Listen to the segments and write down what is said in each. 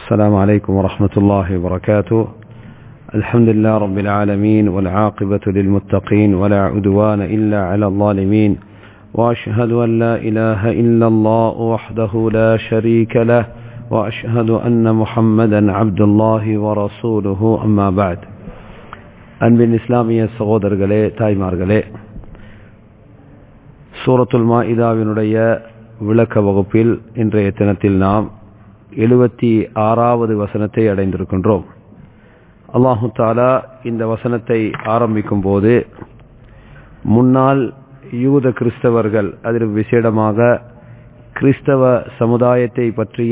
السلام عليكم ورحمة الله وبركاته. الحمد لله رب العالمين والعاقبة للمتقين ولا عدوان إلا على الظالمين وأشهد أن لا إله إلا الله وحده لا شريك له وأشهد أن محمدا عبد الله ورسوله أما بعد. அன்பின் இஸ்லாமிய சகோதரர்களே, தாய்மார்களே, சூரத்துல் மாஇதாவினுடைய விளக்க வகுப்பில் இன்றைய தினத்தில் நாம் 76வது வசனத்தை அடைந்திருக்கின்றோம். அல்லாஹு தஆலா இந்த வசனத்தை ஆரம்பிக்கும் போது முன்னாள் யூத கிறிஸ்தவர்கள், அதில் விசேடமாக கிறிஸ்தவ சமுதாயத்தை பற்றிய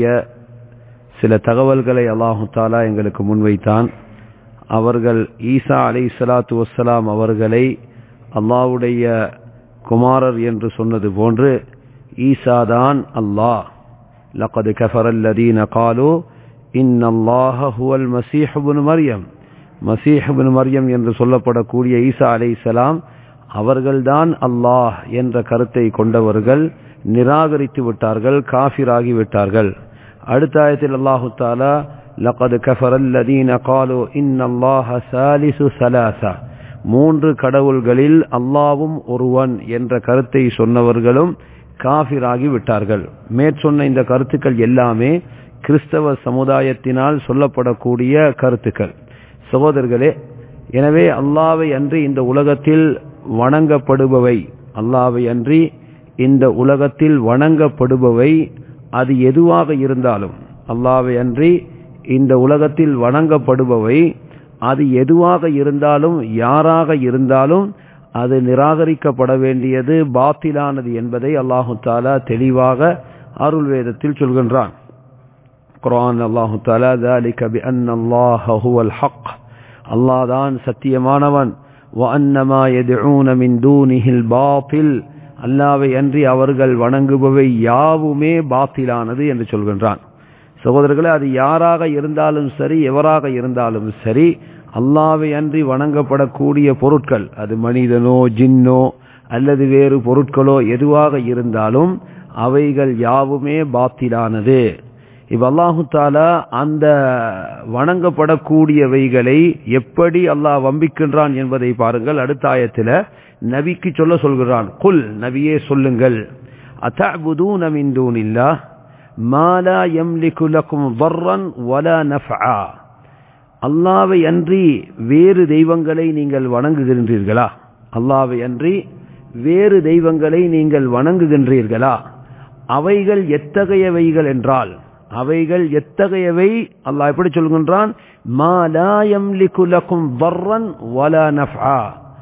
சில தகவல்களை அல்லாஹு தஆலா எங்களுக்கு முன்வைத்தான். அவர்கள் ஈசா அலைஹிஸ்ஸலாத்து வஸ்ஸலாம் அவர்களை அல்லாஹ்வுடைய குமாரர் என்று சொன்னது போன்று ஈசாதான் அல்லாஹ். லகத் கஃபர அல்லதீன காலூ இன்னல்லாஹ ஹுவல் மஸீஹ் இப்னு மர்யம், மஸீஹ் இப்னு மர்யம் என்று சொல்லப்படக்கூடிய ஈசா அலைஹிஸ்ஸலாம் அவர்கள்தான் அல்லாஹ் என்ற கருத்தை கொண்டவர்கள் நிராகரித்து விட்டார்கள், காஃபிராகி விட்டார்கள். அடுத்த ஆயத்தில் அல்லாஹு தஆலா லகத் கஃபர அல்லதீன காலூ இன்னல்லாஹ சாலிசு ஸலாஸா, மூன்று கடவுள்களில் அல்லாஹ்வும் ஒருவன் என்ற கருத்தை சொன்னவர்களும் காஃபிராகி விட்டார்கள். மேற்சொன்ன இந்த கருத்துக்கள் எல்லாமே கிறிஸ்தவ சமுதாயத்தினால் சொல்லப்படக்கூடிய கருத்துக்கள். சகோதரர்களே, எனவே அல்லாஹ்வை அன்றி இந்த உலகத்தில் வணங்கப்படுபவை, அல்லாஹ்வை அன்றி இந்த உலகத்தில் வணங்கப்படுபவை அது எதுவாக இருந்தாலும், அல்லாஹ்வை அன்றி இந்த உலகத்தில் வணங்கப்படுபவை அது எதுவாக இருந்தாலும் யாராக இருந்தாலும் அது நிராகரிக்கப்பட வேண்டியது பாத்திலானது என்பதை அல்லாஹு தஆலா தெளிவாக அருள் வேதத்தில் சொல்கின்றான். குர்ஆன் அல்லாஹு தஆலா ذلك بأن الله هو الحق, அல்லாஹ் தான் சத்தியமானவன், وأن ما يدعون من دونه الباطل, அல்லாஹ்வை அன்றி அவர்கள் வணங்குபவை யாவுமே பாத்திலானது என்று சொல்கின்றான். சகோதரர்களே, அது யாராக இருந்தாலும் சரி, எவராக இருந்தாலும் சரி, அல்லாஹ்வை அன்றி வணங்கப்படக்கூடிய பொருட்கள், அது மனிதனோ ஜின்னோ அல்லது வேறு பொருட்களோ எதுவாக இருந்தாலும் அவைகள் யாவுமே பாத்திலானது. இப்ப அல்லாஹு தஆலா அந்த வணங்கப்படக்கூடியவைகளை எப்படி அல்லாஹ் வம்பிக்கின்றான் என்பதை பாருங்கள். அடுத்த ஆயத்தில் நபிக்கு சொல்கிறான், குல், நபியே சொல்லுங்கள், அதஅபுதூன மின் தூனில்லாஹ் மா லா யம்லிகு லகும் ضرًا வலா நஃபஆ, அல்லாஹ்வை அன்றி வேறு தெய்வங்களை நீங்கள் வணங்குகின்றீர்களா? அல்லாஹ்வை அன்றி வேறு தெய்வங்களை நீங்கள் வணங்குகின்றீர்களா? அவைகள் எத்தகையவைகள் என்றால், அவைகள் எத்தகையவை? அல்லாஹ் எப்படி சொல்கின்றான்? மா லா யம்லிகு லகும் ضرًا வலா நஃபஆ,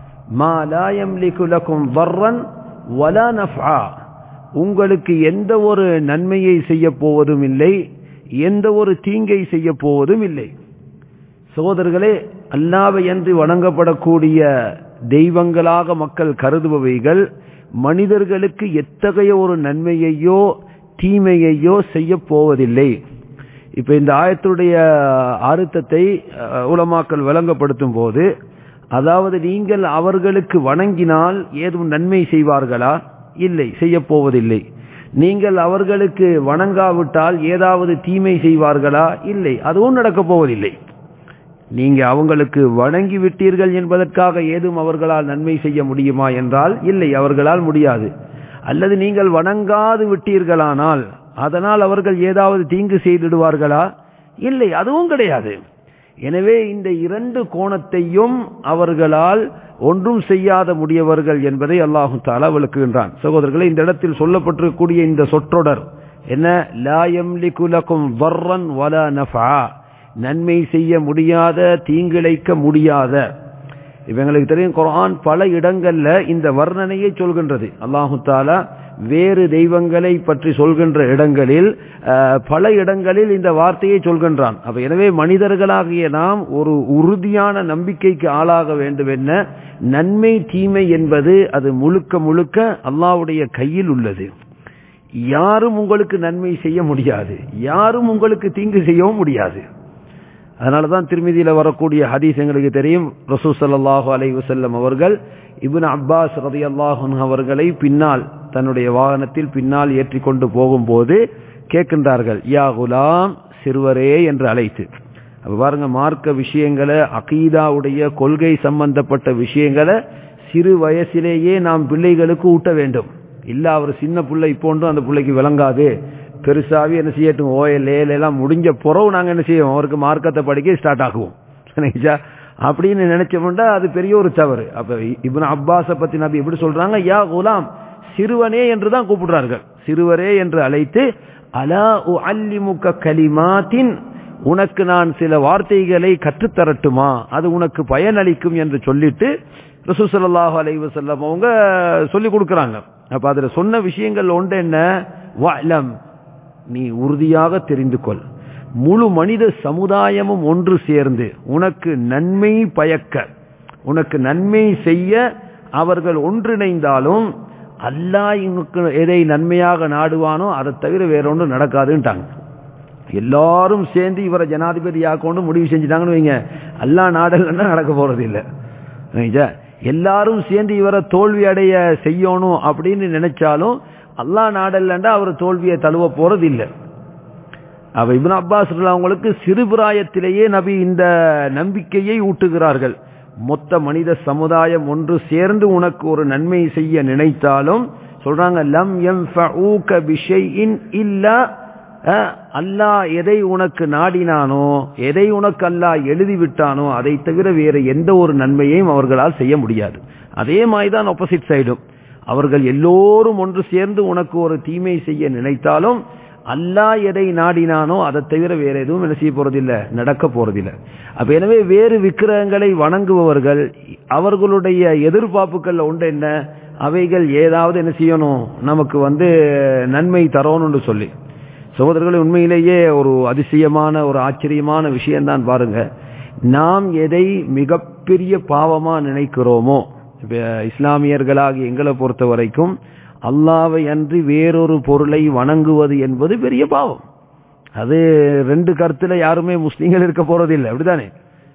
மா லா யம்லிகு லகும் ضرًا வலா நஃபஆ, உங்களுக்கு எந்த ஒரு நன்மையை செய்ய போவதும் இல்லை, எந்த ஒரு தீங்கை செய்ய போவதும் இல்லை. சகோதரர்களே, அல்லாஹ்வை அன்றி வணங்கப்படக்கூடிய தெய்வங்களாக மக்கள் கருதுபவைகள் மனிதர்களுக்கு எத்தகைய ஒரு நன்மையையோ தீமையையோ செய்ய போவதில்லை. இப்ப இந்த ஆயத்துடைய அர்த்தத்தை உலமாக்கள் விளங்கப்படுத்தும் போது, அதாவது நீங்கள் அவர்களுக்கு வணங்கினால் ஏதும் நன்மை செய்வார்களா? இல்லை, செய்ய போவதில்லை. நீங்கள் அவர்களுக்கு வணங்காவிட்டால் ஏதாவது தீமை செய்வார்களா? இல்லை, அதுவும் நடக்கப் போவதில்லை. நீங்க அவங்களுக்கு வணங்கி விட்டீர்கள் என்பதற்காக ஏதும் அவர்களால் நன்மை செய்ய முடியுமா என்றால் இல்லை, அவர்களால் முடியாது. அல்லது நீங்கள் வணங்காது விட்டீர்களானால் அதனால் அவர்கள் ஏதாவது தீங்கு செய்திடுவார்களா? இல்லை, அதுவும் கிடையாது. எனவே இந்த இரண்டு கோணத்தையும் அவர்களால் ஒன்றும் செய்யாத முடியவர்கள் என்பதை அல்லாஹு தஆலா விளக்குகின்றான். சகோதரர்களே, இந்த இடத்தில் சொல்லப்பட்டிருக்கக்கூடிய இந்த சொற்றொடர் என்ன? லா யம்லிகு லகும் ضرًا வலா நஃபஆ, நன்மை செய்ய முடியாத, தீங்கிழைக்க முடியாத. இவங்களுக்கு தெரியும், குர்ஆன் பல இடங்கள்ல இந்த வர்ணனையை சொல்கின்றது. அல்லாஹு தஆலா வேறு தெய்வங்களை பற்றி சொல்கின்ற இடங்களில் பல இடங்களில் இந்த வார்த்தையை சொல்கின்றான். அப்ப எனவே மனிதர்களாகிய நாம் ஒரு உறுதியான நம்பிக்கைக்கு ஆளாக வேண்டும். என்ன? நன்மை தீமை என்பது அது முழுக்க முழுக்க அல்லாஹ்வுடைய கையில் உள்ளது. யாரும் உங்களுக்கு நன்மை செய்ய முடியாது, யாரும் உங்களுக்கு தீங்கு செய்யவும் முடியாது. அதனாலதான் திருமிதியில வரக்கூடிய ஹதீஸ் எங்களுக்கு தெரியும். ரசூல் ஸல்லல்லாஹு அலைஹி வஸல்லம் அவர்கள் இப்னு அப்பாஸ் ரலியல்லாஹு அன்ஹு அவர்களை பின்னால் தன்னுடைய வாகனத்தில் பின்னால் ஏற்றிக்கொண்டு போகும்போது கேட்கின்றார்கள், யா குலாம் சிறுவரே என்று அழைத்து. அப்ப பாருங்க, மார்க்க விஷயங்களை, அகீதாவுடைய கொள்கை சம்பந்தப்பட்ட விஷயங்களை சிறு வயசிலேயே நாம் பிள்ளைகளுக்கு ஊட்ட வேண்டும். இல்ல அவர் சின்ன பிள்ளை இப்போண்டும் அந்த பிள்ளைக்கு விளங்காது, பெருசாவே என்ன செய்யட்டும், ஓஎல் எல்லாம் முடிஞ்ச பிறகு நாங்க என்ன செய்வோம், அவருக்கு மார்க்கத்தை படிக்க ஸ்டார்ட் ஆகுவோம் அப்படின்னு நினைச்சோம்னா அது பெரிய ஒரு தவறு. அப்ப இப்னு அப்பாஸ பத்தி நபி எப்படி சொல்றாங்க, யா குலாம், சிறுவனே என்றுதான் கூப்பிடுறார்கள். சிறுவரே என்று அழைத்து, அலா உஅல்லிமுக கலிமாத்தின், உனக்கு நான் சில வார்த்தைகளை கற்றுத்தரட்டுமா, அது உனக்கு பயனளிக்கும் என்று சொல்லிட்டு ரசூல் ஸல்லல்லாஹு அலைஹி வஸல்லம் அவங்க சொல்லி கொடுக்கறாங்க. அப்ப அதுல சொன்ன விஷயங்கள் ஒன்று என்ன, வஅலம், நீ உறுதியாக தெரிந்து கொள், முழு மனித சமுதாயமும் ஒன்று சேர்ந்து உனக்கு நன்மை பயக்க, உனக்கு நன்மை செய்ய அவர்கள் ஒன்றிணைந்தாலும் அல்லாஹ் உனக்கு எதை நன்மையாக நாடுவானோ அதை தவிர வேற ஒன்றும் நடக்காதுன்ட்டாங்க. எல்லாரும் சேர்ந்து இவரை ஜனாதிபதியாக்கொண்டு முடிவு செஞ்சுட்டாங்கன்னு வைங்க, அல்லாஹ் நாடல்னா நடக்க போறது இல்லை. எல்லாரும் சேர்ந்து இவரை தோல்வி அடைய செய்யணும் அப்படின்னு நினைச்சாலும் அல்லாஹ் நாடல்லண்டா அவர் தோல்வியை தழுவ போறது இல்லை. அவ இப்னு அப்பாஸ் அவங்களுக்கு சிறுபிராயத்திலேயே நபி இந்த நம்பிக்கையை ஊட்டுகிறார்கள். மொத்த மனித சமுதாயம் ஒன்று சேர்ந்து உனக்கு ஒரு நன்மை செய்ய நினைத்தாலும் சொல்றாங்க, லம் யன்ஃபஊக பிஷைஇன் இல்லா, அல்லாஹ் எதை உனக்கு நாடினானோ, எதை உனக்கு அல்லாஹ் எழுதிவிட்டானோ அதை தவிர வேற எந்த ஒரு நன்மையையும் அவர்களால் செய்ய முடியாது. அதே மாதிரிதான் ஆப்போசிட் சைடும், அவர்கள் எல்லோரும் ஒன்று சேர்ந்து உனக்கு ஒரு தீமை செய்ய நினைத்தாலும் அல்லாஹ் எதை நாடினானோ அதை தவிர வேற எதுவும் என்ன செய்ய போறதில்லை, நடக்க போறதில்லை. அப்ப எனவே வேறு விக்கிரகங்களை வணங்குபவர்கள் அவர்களுடைய எதிர்பார்ப்புகள் ஒன்று என்ன, அவைகள் ஏதாவது என்ன செய்யணும், நமக்கு நன்மை தரணும்னு சொல்லி. சகோதரர்களை, உண்மையிலேயே ஒரு அதிசயமான ஒரு ஆச்சரியமான விஷயம்தான் பாருங்க. நாம் எதை மிகப்பெரிய பாவமா நினைக்கிறோமோ, இஸ்லாமியர்களாகி எங்களை பொறுத்த வரைக்கும் அல்லாஹ்வை அன்றி வேறொரு பொருளை வணங்குவது என்பது பெரிய பாவம். அது ரெண்டு கருத்துல யாருமே முஸ்லீம்கள் இருக்க போறதில்லை, அப்படித்தானே?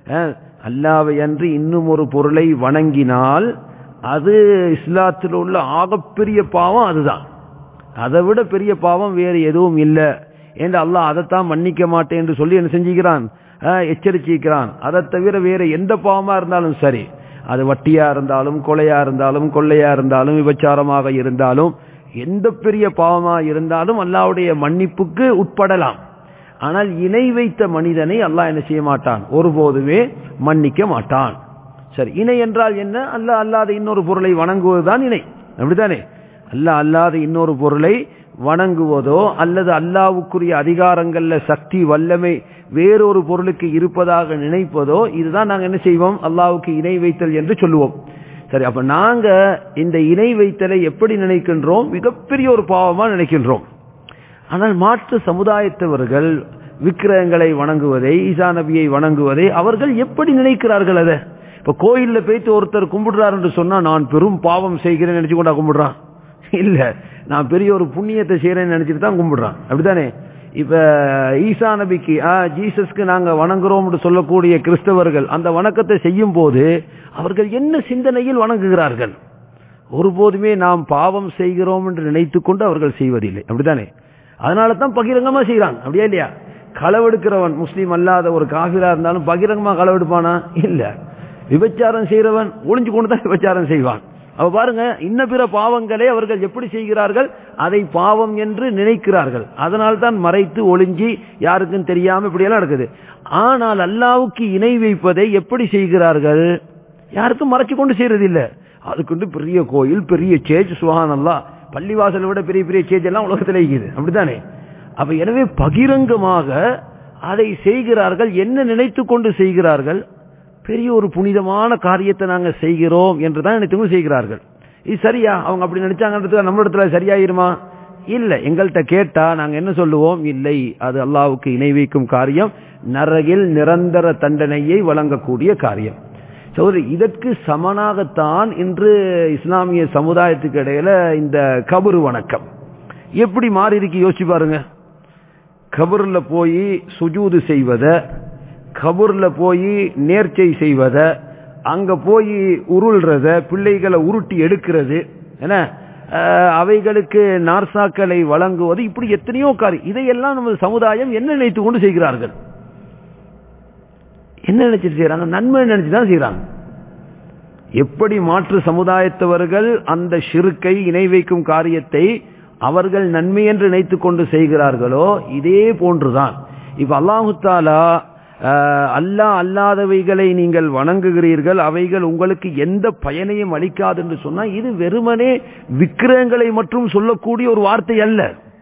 அல்லாஹ்வை அன்றி இன்னும் ஒரு பொருளை வணங்கினால் அது இஸ்லாத்தில் உள்ள ஆகப்பெரிய பாவம் அதுதான். அதை விட பெரிய பாவம் வேறு எதுவும் இல்லை என்று அல்லாஹ் அதைத்தான் மன்னிக்க மாட்டேன் என்று சொல்லி என்ன செஞ்சுக்கிறான், எச்சரிச்சிக்கிறான். அதை தவிர வேற எந்த பாவமா இருந்தாலும் சரி, அது வட்டியா இருந்தாலும், கொலையா இருந்தாலும், கொள்ளையா இருந்தாலும், விபச்சாரமாக இருந்தாலும், எந்த பெரிய பாவமா இருந்தாலும் அல்லாஹ்வுடைய மன்னிப்புக்கு உட்படலாம். ஆனால் இணை வைத்த மனிதனை அல்லாஹ் என்ன செய்ய மாட்டான், ஒருபோதுமே மன்னிக்க மாட்டான். சரி, இணை என்றால் என்ன? அல்லாஹ் அல்லாத இன்னொரு பொருளை வணங்குவதுதான் இணை, அப்படித்தானே? அல்லாஹ் அல்லாத இன்னொரு பொருளை வணங்குவதோ அல்லது அல்லாஹ்வுக்குரிய அதிகாரங்கள்ல சக்தி வல்லமை வேறொரு பொருளுக்கு இருப்பதாக நினைப்பதோ, இதுதான் நாங்க என்ன செய்வோம், அல்லாஹ்வுக்கு இணை வைத்தல் என்று சொல்லுவோம். சரி, அப்ப நாங்க இந்த இணை வைத்தலை எப்படி நினைக்கின்றோம், மிகப்பெரிய ஒரு பாவமா நினைக்கின்றோம். ஆனால் மாற்று சமுதாயத்தவர்கள் விக்கிரகங்களை வணங்குவதை, ஈசா நபியை வணங்குவதை அவர்கள் எப்படி நினைக்கிறார்கள்? அதை இப்ப கோயில்ல போயிட்டு ஒருத்தர் கும்பிடுறார் என்று சொன்னா, நான் பெரும் பாவம் செய்கிறேன்னு நினைச்சு கொண்டா கும்பிடுறான்? இல்ல, நான் பெரிய ஒரு புண்ணியத்தை செய்யறேன்னு நினைச்சிட்டு தான் கும்பிடுறான், அப்படித்தானே? இப்ப ஈசா நபிக்கு ஜீசஸ்க்கு நாங்க வணங்குறோம் சொல்லக்கூடிய கிறிஸ்தவர்கள் அந்த வணக்கத்தை செய்யும் போது அவர்கள் என்ன சிந்தனையில் வணங்குகிறார்கள்? ஒருபோதுமே நாம் பாவம் செய்கிறோம் என்று நினைத்துக் கொண்டு அவர்கள் செய்வதில்லை, அப்படித்தானே? அதனால தான் பகிரங்கமா செய்யறாங்க, அப்படியா இல்லையா? களவெடுக்கிறவன் முஸ்லீம் அல்லாத ஒரு காஃபிரா இருந்தாலும் பகிரங்கமா களவெடுப்பானா? இல்ல. விபச்சாரம் செய்யறவன் ஒளிஞ்சு கொண்டு தான் விபச்சாரம் செய்வான். அவ பாருங்க, இன்ன பிற பாவங்களை அவர்கள் எப்படி செய்கிறார்கள், அதை பாவம் என்று நினைக்கிறார்கள். அதனால் தான் மறைத்து ஒளிஞ்சி யாருக்கும் தெரியாம இப்படியெல்லாம் நடக்குது. ஆனால் அல்லாஹ்வுக்கு இணை வைப்பதை எப்படி செய்கிறார்கள்? யாருக்கும் மறைச்சு கொண்டு செய்யறது இல்ல. அதுக்கு பெரிய கோயில், பெரிய சேஜ், சுப்ஹானல்லாஹ், பள்ளிவாசலை விட பெரிய பெரிய சேஜ் எல்லாம் உலகத்தில் இருக்குது, அப்படித்தானே? அப்ப எனவே பகிரங்கமாக அதை செய்கிறார்கள். என்ன நினைத்து கொண்டு செய்கிறார்கள்? பெரிய ஒரு புனிதமான காரியத்தை நாங்க செய்கிறோம் என்றுதான் நினைத்து செய்கிறார்கள். இது சரியா? அவங்க அப்படி நினைச்சாங்கன்றது நம்ம இடத்துல சரியாயிருமா? இல்ல. எங்கள்கிட்ட கேட்டா நாங்க என்ன சொல்லுவோம்? இல்லை, அது அல்லாஹ்வுக்கு இணை வைக்கும் காரியம், நரகில் நிரந்தர தண்டனையை வழங்கக்கூடிய காரியம். சோதரி, இதற்கு சமனாகத்தான் இன்று இஸ்லாமிய சமுதாயத்துக்கு இடையில இந்த கபரு வணக்கம் எப்படி மாறி இருக்கு யோசிச்சு பாருங்க. கபர்ல போய் சுஜூது செய்வத, கபூர்ல போய் நேர்ச்சை செய்வத, அங்க போய் உருள்றத, பிள்ளைகளை உருட்டி எடுக்கிறது, என்ன அவைகளுக்கு நார்சாக்களை வழங்குவது, இப்படி எத்தனையோ காரியம். இதையெல்லாம் நமது சமுதாயம் என்ன நினைத்துக் கொண்டு செய்கிறார்கள்? என்ன நினைச்சிட்டு செய்யறாங்க? நன்மை நினைச்சுதான் செய்யறாங்க. எப்படி மாற்று சமுதாயத்தவர்கள் அந்த ஷிர்கை, இணை வைக்கும் காரியத்தை அவர்கள் நன்மை என்று நினைத்துக் கொண்டு செய்கிறார்களோ இதே போன்றுதான். இப்ப அல்லாஹு தஆலா அல்லாஹ் அல்லாதவைகளை நீங்கள் வணங்குகிறீர்கள், அவைகள் உங்களுக்கு எந்த பயனையும் அளிக்காது என்று சொன்னா இது வெறுமனே விக்கிரகங்களை மட்டும் சொல்லக்கூடிய ஒரு வார்த்தை அல்ல.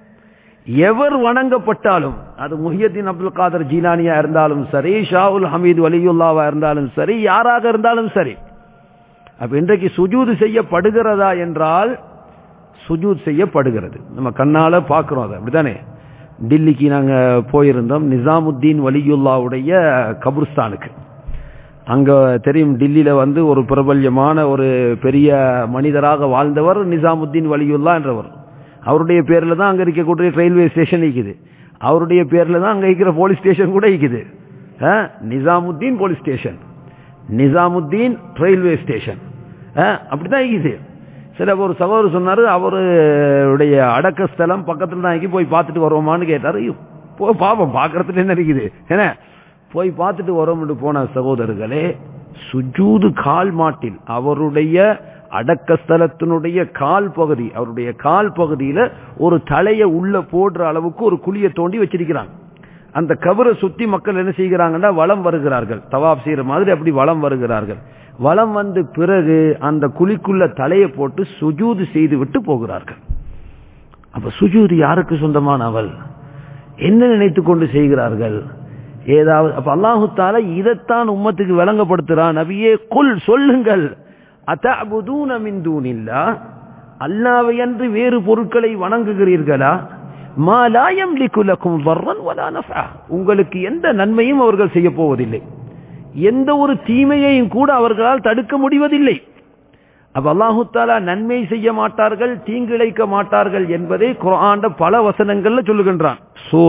எவர் வணங்கப்பட்டாலும், அது முஹியத்தீன் அப்துல் காதர் ஜீலானியா இருந்தாலும் சரி, ஷாவுல் ஹமீது வலியுல்லாவா இருந்தாலும் சரி, யாராக இருந்தாலும் சரி. அப்ப இன்றைக்கு சுஜூது செய்யப்படுகிறதா என்றால் சுஜூத் செய்யப்படுகிறது. நம்ம கண்ணால பார்க்கிறோம். அது அப்படித்தானே? டில்லிக்கு நாங்க போயிருந்தோம், நிசாமுத்தீன் வலியுல்லாவுடைய கபுர்ஸ்தானுக்கு. அங்க தெரியும், டில்லியில ஒரு பிரபல்யமான ஒரு பெரிய மனிதராக வாழ்ந்தவர் நிசாமுத்தீன் வலியுல்லா என்றவர். அவருடைய பேர்ல தான் அங்க இருக்கக்கூடிய ரயில்வே ஸ்டேஷன் இருக்குது. அவருடைய பேர்ல தான் அங்க இருக்கிற போலீஸ் ஸ்டேஷன் கூட இருக்குது. Nizamuddin police station, Nizamuddin railway station, அப்படிதான் இருக்குது. சில ஒரு சகோதரர் சொன்னாரு, அவருடைய அடக்க ஸ்தலம் பக்கத்துல தான் போய் பார்த்துட்டு வருவோமான்னு கேட்டாரு. போய் பாப்போம், பார்க்கறதுல என்ன இருக்குது, ஏன்னா போய் பார்த்துட்டு வரோம் போன சகோதரர்களே, சுஜூது கால் மாட்டில் அவருடைய அடக்க ஸ்தலத்தினுடைய கால் பகுதி, அவருடைய கால் பகுதியில ஒரு தலையை உள்ள போடுற அளவுக்கு ஒரு குழியை தோண்டி வச்சிருக்கிறாங்க. அந்த கபரை சுத்தி மக்கள் என்ன செய்கிறாங்கன்னா வலம் வருகிறார்கள், தவாப் செய்யற மாதிரி அப்படி வலம் வருகிறார்கள். வலம் வந்து பிறகு அந்த குழிக்குள்ள தலையை போட்டு சுஜூது செய்து விட்டு போகிறார்கள். அப்ப சுஜூது யாருக்கு சொந்தமான அவள்? என்ன நினைத்துக் கொண்டு செய்கிறார்கள்? ஏதாவது. அப்ப அல்லாஹு தஆலா இதைத்தான் உம்மத்துக்கு விளங்கப்படுத்துறான். நபியே குல், சொல்லுங்கள், அத்தஅபுதூன மின் தூனில்லாஹ், அல்லாஹ்வை அன்றி வேறு பொருட்களை வணங்குகிறீர்களா? மா லா யம்லிகு லகும் ضرًا வலா நஃபா, உங்களுக்கு எந்த நன்மையும் அவர்கள் செய்ய போவதில்லை, எந்த ஒரு தீமையையும் கூட அவர்களால் தடுக்க முடிவதில்லை. அப்ப அல்லாஹு தஆலா நன்மை செய்ய மாட்டார்கள், தீங்கிழைக்க மாட்டார்கள் என்பதை குர்ஆன்ல பல வசனங்கள்ல சொல்லுகின்றான்.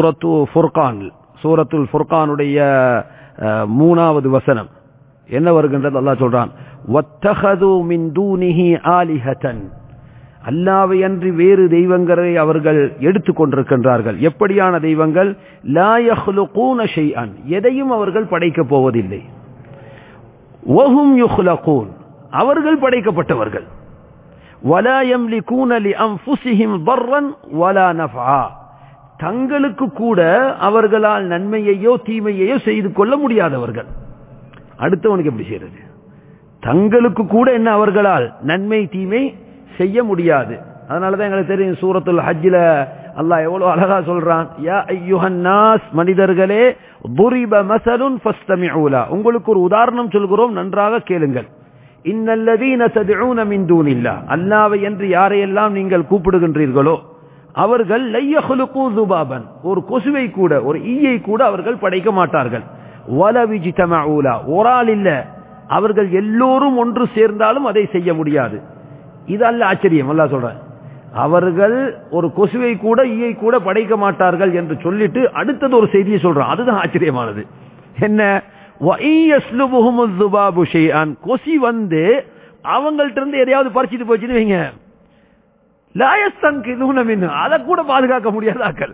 சூரத்துல் ஃபுர்கானுடைய 3வது வசனம் என்ன வருகின்றது? அல்லாஹ் சொல்றான், வத்தஹது மின் தூனிஹி ஆலிஹதன், அல்லாஹ்வை அன்றி வேறு தெய்வங்களை அவர்கள் எடுத்துக் கொண்டிருக்கின்றார்கள். எப்படியான தெய்வங்கள்? லா யஹ்லுகூன ஷைஅன், எதையும் அவர்கள் படைக்கப் போவதில்லை. வஹும் யுஹ்லகூன், அவர்கள் படைக்கப்பட்டவர்கள். வலா யம்லிகூன லிஅன்ஃபுஸிஹிம் ضرًا வலா நஃபா, தங்களுக்கு கூட அவர்களால் நன்மையையோ தீமையையோ செய்து கொள்ள முடியாதவர்கள். அடுத்தவனுக்கு எப்படி செய்யறது? தங்களுக்கு கூட என்ன அவர்களால் நன்மை தீமை செய்ய முடியாது. அதனாலதான் எங்களுக்கு தெரியும், சூரத்துல் ஹஜ்ல அல்லாஹ் எவ்வளவு அழகா சொல்றான், யா அய்யுஹன் நாஸ், மனிதர்களே, துரிப மஸலுன் ஃபஸ்தமிஉ லா, உங்களுக்கு ஒரு உதாரணம் சொல்கிறோம், நன்றாக கேளுங்கள். இன்னல்லதீன ததுஊன மின் தூனில்லாஹ், அல்லாஹ்வை என்று யாரையெல்லாம் நீங்கள் கூப்பிடுகின்றீர்களோ அவர்கள் லை யஹ்லுகு ஸுபாபன், ஒரு கொசுவை கூட, ஒரு ஈயை கூட அவர்கள் படைக்க மாட்டார்கள். வலவிஜ்தமஉ லா, ஒரு ஆள் இல்ல, அவர்கள் எல்லோரும் ஒன்று சேர்ந்தாலும் அதை செய்ய முடியாது. இது அல்ல ஆச்சரியம். அல்லாஹ் சொல்றான், அவர்கள் ஒரு கொசுவை கூட ஈயை கூட படைக்க மாட்டார்கள் என்று சொல்லிட்டு அடுத்தது ஒரு செய்தியை சொல்றான். அதுதான் ஆச்சரியமானது. என்ன? வஇயஸ்லுபுஹும் ஸுபாபு ஷைஅன், கொசி வந்து அவங்கள்ட்ட இருந்து எதையாவது பறிச்சிட்டு போச்சுன்னு வைங்க, லா யஸ்தன்கிதுன மின்ஹு, அத கூட பாதுகாக்க முடியாதாக்கள்.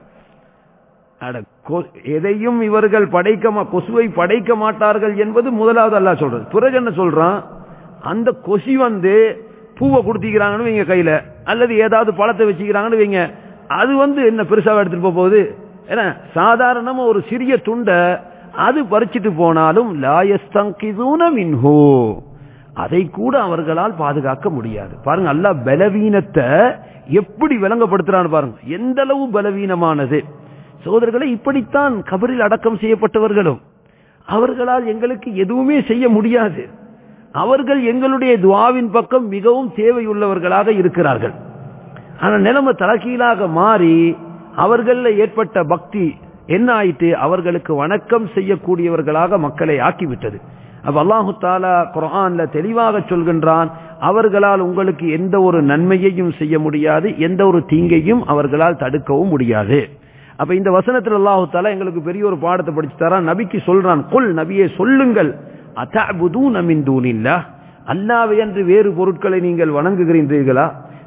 எதையும் இவர்கள் கொசுவை படைக்க மாட்டார்கள் என்பது முதலாவது அல்லாஹ் சொல்றது. பிறகு என்ன சொல்றான்? அந்த கொசி வந்து பூவை கொடுத்திக்கிறாங்கன்னு வைங்க கையில, அல்லது ஏதாவது பழத்தை வச்சுக்கிறாங்கன்னு வைங்க, அது என்ன பெருசாக எடுத்துட்டு போகுது? ஏன்னா சாதாரணமா ஒரு சிறிய துண்டை அது பறிச்சிட்டு போனாலும் லா யஸ்தன்கிதுன மின்ஹு, அதை கூட அவர்களால் பாதுகாக்க முடியாது. பாருங்க, அல்லாஹ் பலவீனத்தை எப்படி விளங்கப்படுத்துறான்னு பாருங்க, எந்த அளவு பலவீனமானது. சகோதரர்களை, இப்படித்தான் கபரில் அடக்கம் செய்யப்பட்டவர்களும் அவர்களால் எங்களுக்கு எதுவுமே செய்ய முடியாது. அவர்கள் எங்களுடைய துஆவின் பக்கம் மிகவும் தேவையுள்ளவர்களாக இருக்கிறார்கள். ஆனா நிலைமை தலைகீழாக மாறி அவர்கள ஏற்பட்ட பக்தி என்ன ஆயிட்டு, அவர்களுக்கு வணக்கம் செய்யக்கூடியவர்களாக மக்களை ஆக்கிவிட்டது. அப்ப அல்லாஹு தஆலா குர்ஆன்ல தெளிவாக சொல்கின்றான், அவர்களால் உங்களுக்கு எந்த ஒரு நன்மையையும் செய்ய முடியாது, எந்த ஒரு தீங்கையும் அவர்களால் தடுக்கவும் முடியாது. அப்ப இந்த வசனத்தில் அல்லாஹு தஆலா எங்களுக்கு பெரிய ஒரு பாடத்தை படிச்சு தரான். நபிக்கு சொல்றான், குல், நபியே சொல்லுங்கள், அத்தஅபுதூன மின் தூனில்லாஹ், அல்லாஹ்வை அன்றி வேறு பொருட்களை நீங்கள் வணங்குகிறீர்களா?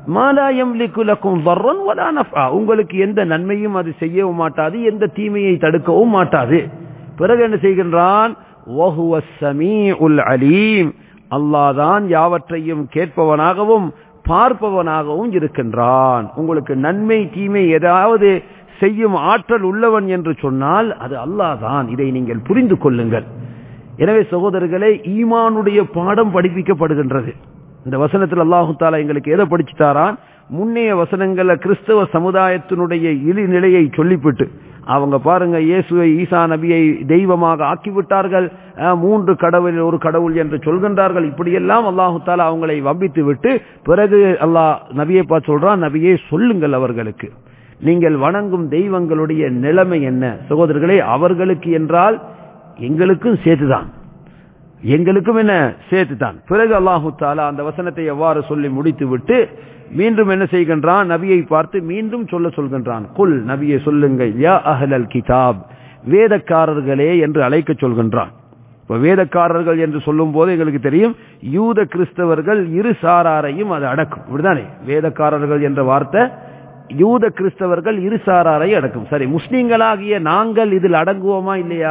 மா லா யம்லிகு லகும் ضرًا ولا نفعا, உங்களுக்கு எந்த நன்மையும் அது செய்யவும் மாட்டாது, எந்த தீமையை தடுக்கவும் மாட்டாது. பிறகு என்ன செய்கின்றான், وهو السميع العليم, அல்லாஹ் தான் யாவற்றையும் கேட்பவனாகவும் பார்ப்பவனாகவும் இருக்கின்றான். உங்களுக்கு நன்மை தீமை ஏதாவது செய்யும் ஆற்றல் உள்ளவன் என்று சொன்னால் அது அல்லாஹ் தான். இதை நீங்கள் புரிந்து கொள்ளுங்கள். எனவே சகோதரர்களே, ஈமானுடைய பாடம் படிப்பிக்கப்படுகின்றது. இந்த வசனத்தில் அல்லாஹு தாலா எங்களுக்கு எதை படிச்சுட்டாரான், முன்னைய வசனங்கள்ல கிறிஸ்தவ சமுதாயத்தினுடைய இழிநிலையை சொல்லிவிட்டு, அவங்க பாருங்க இயேசுவை ஈசா நபியை தெய்வமாக ஆக்கிவிட்டார்கள், 3 கடவுளில் ஒரு கடவுள் என்று சொல்கின்றார்கள், இப்படியெல்லாம் அல்லாஹு தாலா அவங்களை வம்பித்து விட்டு பிறகு அல்லாஹ் நபியை பார்த்து சொல்றான், நபியே சொல்லுங்கள் அவர்களுக்கு நீங்கள் வணங்கும் தெய்வங்களுடைய நிலைமை என்ன. சகோதரர்களே, அவர்களுக்கு என்றால் எங்களுக்கும் சேர்த்துதான், எங்களுக்கும் என்ன சேர்த்துதான். பிறகு அல்லாஹு தாலா அந்த வசனத்தை எவ்வாறு சொல்லி முடித்து விட்டு மீண்டும் என்ன செய்கின்றான், நபியை பார்த்து மீண்டும் சொல்கின்றான், குல் நபியை சொல்லுங்கள், யா அஹ்லல் கிதாப், வேதக்காரர்களே என்று அழைக்க சொல்கின்றான். இப்ப வேதக்காரர்கள் என்று சொல்லும் போது எங்களுக்கு தெரியும் யூத கிறிஸ்தவர்கள் இரு சாராரையும் அது அடக்கும், இப்படிதானே. வேதக்காரர்கள் என்ற வார்த்தை யூத கிறிஸ்தவர்கள் இரு சாராரை அடக்கும். சரி, முஸ்லிம்களாகிய நாங்கள் இதில் அடங்குவோமா இல்லையா?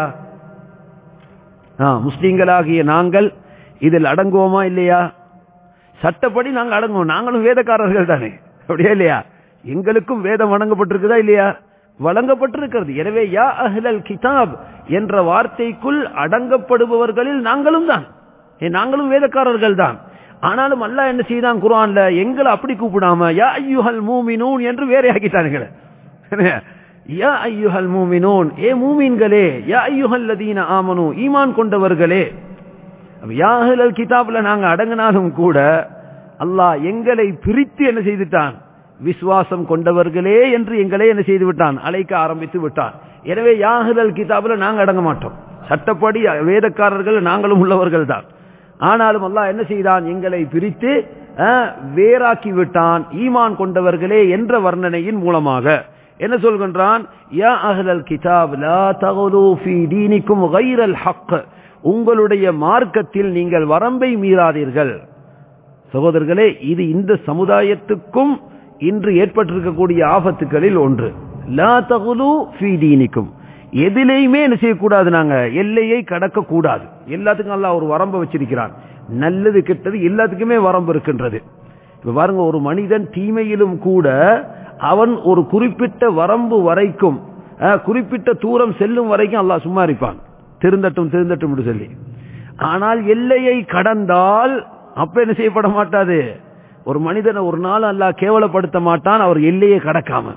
முஸ்லிம்களாகிய நாங்கள் இதில் அடங்குவோமா இல்லையா? சட்டப்படி நாங்கள் அடங்குவோம், நாங்களும் வேதக்காரர்கள் தானே, அப்படியா இல்லையா? எங்களுக்கும் வேதம் வழங்கப்பட்டிருக்குதா இல்லையா? வழங்கப்பட்டிருக்கிறது. எனவே யா அஹ்லல் கிதாப் என்ற வார்த்தைக்குள் அடங்கப்படுபவர்களில் நாங்களும் தான், நாங்களும் வேதக்காரர்கள் தான். ஆனாலும் அல்லாஹ் என்ன செய்தான் குர்ஆன்ல, எங்களை அப்படி கூப்பிடாம யா அய்யுஹல் மூமினூன் என்று வேற ஆக்கிட்டானுங்களே. யா அய்யுஹல் மூமினூன், ஏ மூமின்களே, யா அய்யுஹல் லதீன ஆமனு, ஈமான் கொண்டவர்களே. யா அஹ்லல் கிதாப்ல நாங்க அடங்கினாலும் கூட அல்லாஹ் எங்களை பிரித்து என்ன செய்துட்டான், விசுவாசம் கொண்டவர்களே என்று எங்களை என்ன செய்து விட்டான், அழைக்க ஆரம்பித்து விட்டான். எனவே யா அஹ்லல் கிதாப்ல நாங்க அடங்க மாட்டோம், சட்டப்படி வேதக்காரர்கள் நாங்களும் உள்ளவர்கள் தான். ஆனாலும் அல்லாஹ் என்ன செய்தான், எங்களை பிரித்து வேறாக்கி விட்டான் ஈமான் கொண்டவர்களே என்ற வர்ணனையின் மூலமாக. என்ன சொல்கின்றான், யா அஹ்லல் கிதாப் லா தகுலு ஃபீ தீனிக்கும் கைரல் ஹக், உங்களுடைய மார்க்கத்தில் நீங்கள் வரம்பை மீறாதீர்கள். சகோதரர்களே, இது இந்த சமுதாயத்துக்கும் இன்று ஏற்பட்டிருக்கக்கூடிய ஆபத்துகளில் ஒன்று. லா தகுலு ஃபீ தீனிக்கும், எதிலேயுமே என்ன செய்யக்கூடாது, நாங்க எல்லையை கடக்க கூடாது. எல்லாத்துக்கும் அல்லாஹ் ஒரு வரம்பை வச்சிருக்கிறான், நல்லது கெட்டது எல்லாத்துக்குமே வரம்பு இருக்கின்றது. இப்ப பாருங்க, ஒரு மனிதன் தீமையிலும் கூட அவன் ஒரு குறிப்பிட்ட வரம்பு வரைக்கும், குறிப்பிட்ட தூரம் செல்லும் வரைக்கும் அல்லாஹ் சும்மா இருப்பான், திருந்தட்டும் திருந்தட்டும் என்று சொல்லி. ஆனால் எல்லையை கடந்தால் அப்ப என்ன செய்யப்பட மாட்டாது, ஒரு மனிதனை ஒரு நாள் அல்லாஹ் கேவலப்படுத்த மாட்டான் அவர் எல்லையை கடக்காம.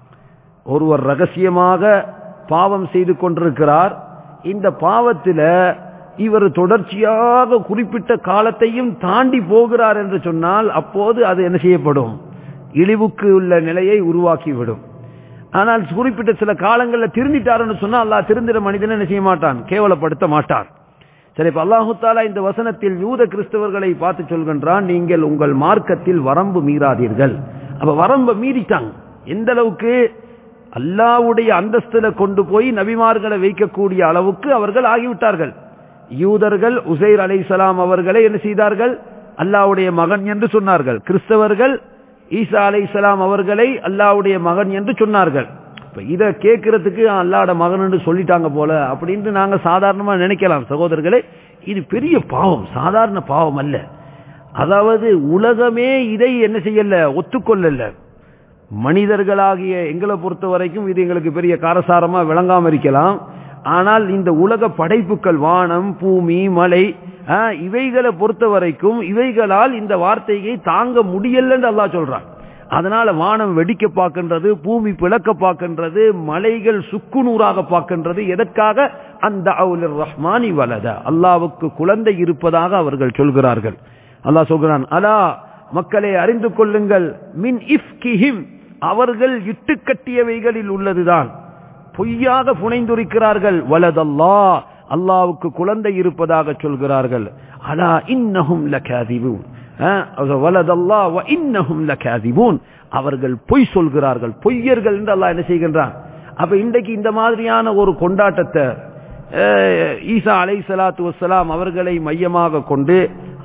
ஒருவர் ரகசியமாக பாவம் செய்து கொண்டிருக்கிறார், இந்த பாவத்தில் இவர் தொடர்ச்சியாக குறிப்பிட்ட காலத்தையும் தாண்டி போகிறார் என்று சொன்னால் அப்போது அது என்ன செய்யப்படும், இழிவுக்கு உள்ள நிலையை உருவாக்கிவிடும். ஆனால் குறிப்பிட்ட சில காலங்களில் திருந்திட்டாருன்னு சொன்னால் அல்லாஹ் திருந்திர மனிதனை என்ன செய்ய மாட்டான், கேவலப்படுத்த மாட்டார். சரி, இப்ப அல்லாஹு தாலா இந்த வசனத்தில் யூத கிறிஸ்தவர்களை பார்த்து சொல்கின்றான், நீங்கள் உங்கள் மார்க்கத்தில் வரம்பு மீறாதீர்கள். அப்ப வரம்பு மீறிட்டாங்க. எந்த அளவுக்கு, அல்லாஹ்வுடைய அந்தஸ்துல கொண்டு போய் நபிமார்களை வைக்கக்கூடிய அளவுக்கு அவர்கள் ஆகிவிட்டார்கள். யூதர்கள் உசைர் அலைஹிஸ்ஸலாம் அவர்களை என்ன செய்தார்கள், அல்லாஹ்வுடைய மகன் என்று சொன்னார்கள். கிறிஸ்தவர்கள் ஈசா அலைஹிஸ்ஸலாம் அவர்களை அல்லாஹ்வுடைய மகன் என்று சொன்னார்கள். இதை கேட்கறதுக்கு அல்லாஹ்வுடைய மகன் என்று சொல்லிட்டாங்க போல அப்படின்னு நாங்க சாதாரணமா நினைக்கலாம். சகோதரர்களே, இது பெரிய பாவம், சாதாரண பாவம் அல்ல. அதாவது உலகமே இதை என்ன செய்யல, ஒத்துக்கொள்ளல. மனிதர்களாகிய எங்களை பொறுத்த வரைக்கும் இது எங்களுக்கு பெரிய காரசாரமா விளங்காம இருக்கலாம். ஆனால் இந்த உலக படைப்புகள், வானம் பூமி மலை, இவைகளை பொறுத்த வரைக்கும் இவைகளால் இந்த வார்த்தையை தாங்க முடியல என்று அல்லாஹ் சொல்றான். அதனால வானம் வெடிக்க பார்க்கின்றது, பூமி பிளக்க பார்க்கின்றது, மலைகள் சுக்குநூறாக பார்க்கின்றது. எதற்காக, அந்த அவுலிர் ரஹ்மானி வலத, அல்லாஹ்வுக்கு குழந்தை இருப்பதாக அவர்கள் சொல்கிறார்கள். அல்லாஹ் சொல்கிறான், அலா மக்களே அறிந்து கொள்ளுங்கள், மின் இஃப்கிஹிம், அவர்கள் இட்டு கட்டியவைகளில் உள்ளதுதான், பொய்யாக புனைந்துரைக்கிறார்கள். வலதல்லாஹ், அல்லாஹ்வுக்கு குழந்தை இருப்பதாக சொல்கிறார்கள். அலா இன்னஹும் லகாதிபூன், வலதல்லாஹ் வ இன்னஹும் லகாதிபூன், அவர்கள் பொய் சொல்கிறார்கள், பொய்யர்கள் என்று அல்லாஹ் என்ன செய்கின்றான். அப்ப இன்றைக்கு இந்த மாதிரியான ஒரு கொண்டாட்டத்தை ஈசா அலைஹிஸ்ஸலாத்து வஸ்ஸலாம் அவர்களை மையமாக கொண்டு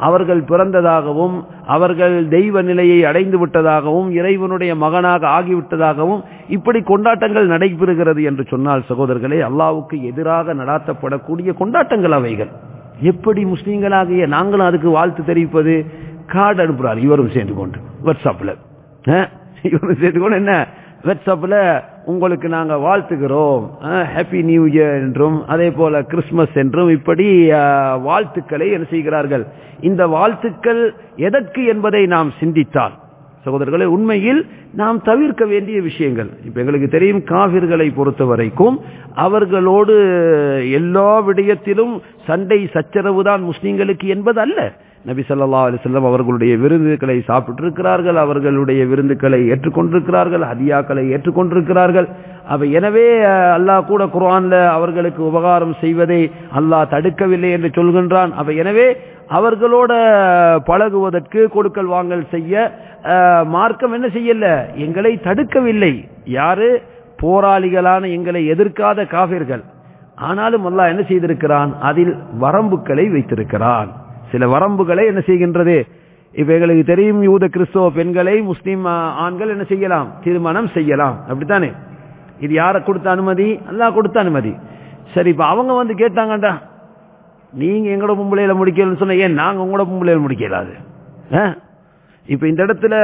அவர்கள் பிறந்ததாகவும் அவர்கள் தெய்வ நிலையை அடைந்து விட்டதாகவும் இறைவனுடைய மகனாக ஆகிவிட்டதாகவும் இப்படி கொண்டாட்டங்கள் நடைபெறுகிறது என்று சொன்னால் சகோதரர்களே, அல்லாஹ்வுக்கு எதிராக நடாத்தப்படக்கூடிய கொண்டாட்டங்கள் அவைகள். எப்படி முஸ்லீம்களாகிய நாங்களும் அதுக்கு வாழ்த்து தெரிவிப்பது? கார்டு அனுப்புறாரு இவரும் சேர்ந்து கொண்டு வாட்ஸ்அப்ல, இவரும் சேர்ந்து கொண்டு என்ன வாட்ஸ்அப்ல உங்களுக்கு நாங்க வாழ்த்துகிறோம், ஹாப்பி நியூ இயர் என்றும் அதே போல கிறிஸ்துமஸ் என்றும் இப்படி வாழ்த்துக்களை என்ன செய்கிறார்கள். இந்த வாழ்த்துக்கள் எதற்கு என்பதை நாம் சிந்தித்தால் சகோதரர்களே, உண்மையில் நாம் தவிர்க்க வேண்டிய விஷயங்கள். இப்ப எங்களுக்கு தெரியும், காபிர்களை பொறுத்த வரைக்கும் அவர்களோடு எல்லா விடயத்திலும் சண்டை சச்சரவு தான் முஸ்லிம்களுக்கு என்பது அல்ல. நபி ஸல்லல்லாஹு அலைஹி வஸல்லம் அவர்களுடைய விருந்துகளை சாப்பிட்டிருக்கிறார்கள், அவர்களுடைய விருந்துகளை ஏற்றுக்கொண்டிருக்கிறார்கள், ஹதியாக்களை ஏற்றுக்கொண்டிருக்கிறார்கள். எனவே அல்லாஹ் கூட குர்ஆன்ல அவர்களுக்கு உபகாரம் செய்வதை அல்லாஹ் தடுக்கவில்லை என்று சொல்கின்றான். எனவே அவர்களோட பழகுவதற்கு கொடுக்கல் வாங்கல் செய்ய மார்க்கம் என்ன செய்யல, எங்களை தடுக்கவில்லை. யாரு? போராளிகளான எங்களை எதிர்க்காத காபிர்கள். ஆனாலும் அல்லாஹ் என்ன செய்திருக்கிறான், அதில் வரம்புகளை வைத்திருக்கிறான். சில வரம்புகளை என்ன செய்கின்றது. இப்ப எங்களுக்கு தெரியும், யூத கிறிஸ்தவ பெண்களை முஸ்லிம் ஆண்கள் என்ன செய்யலாம், திருமணம் செய்யலாம், அப்படித்தானே? இது யார கொடுத்த அனுமதி? அல்லாஹ் கொடுத்த அனுமதி. சரி, இப்ப அவங்க கேட்டாங்கடா, நீங்க எங்களோட பொம்பளையில முடிக்கலன்னு சொன்ன, ஏன் நாங்க உங்களோட பொம்பளையில முடிக்கலாது? இப்ப இந்த இடத்துல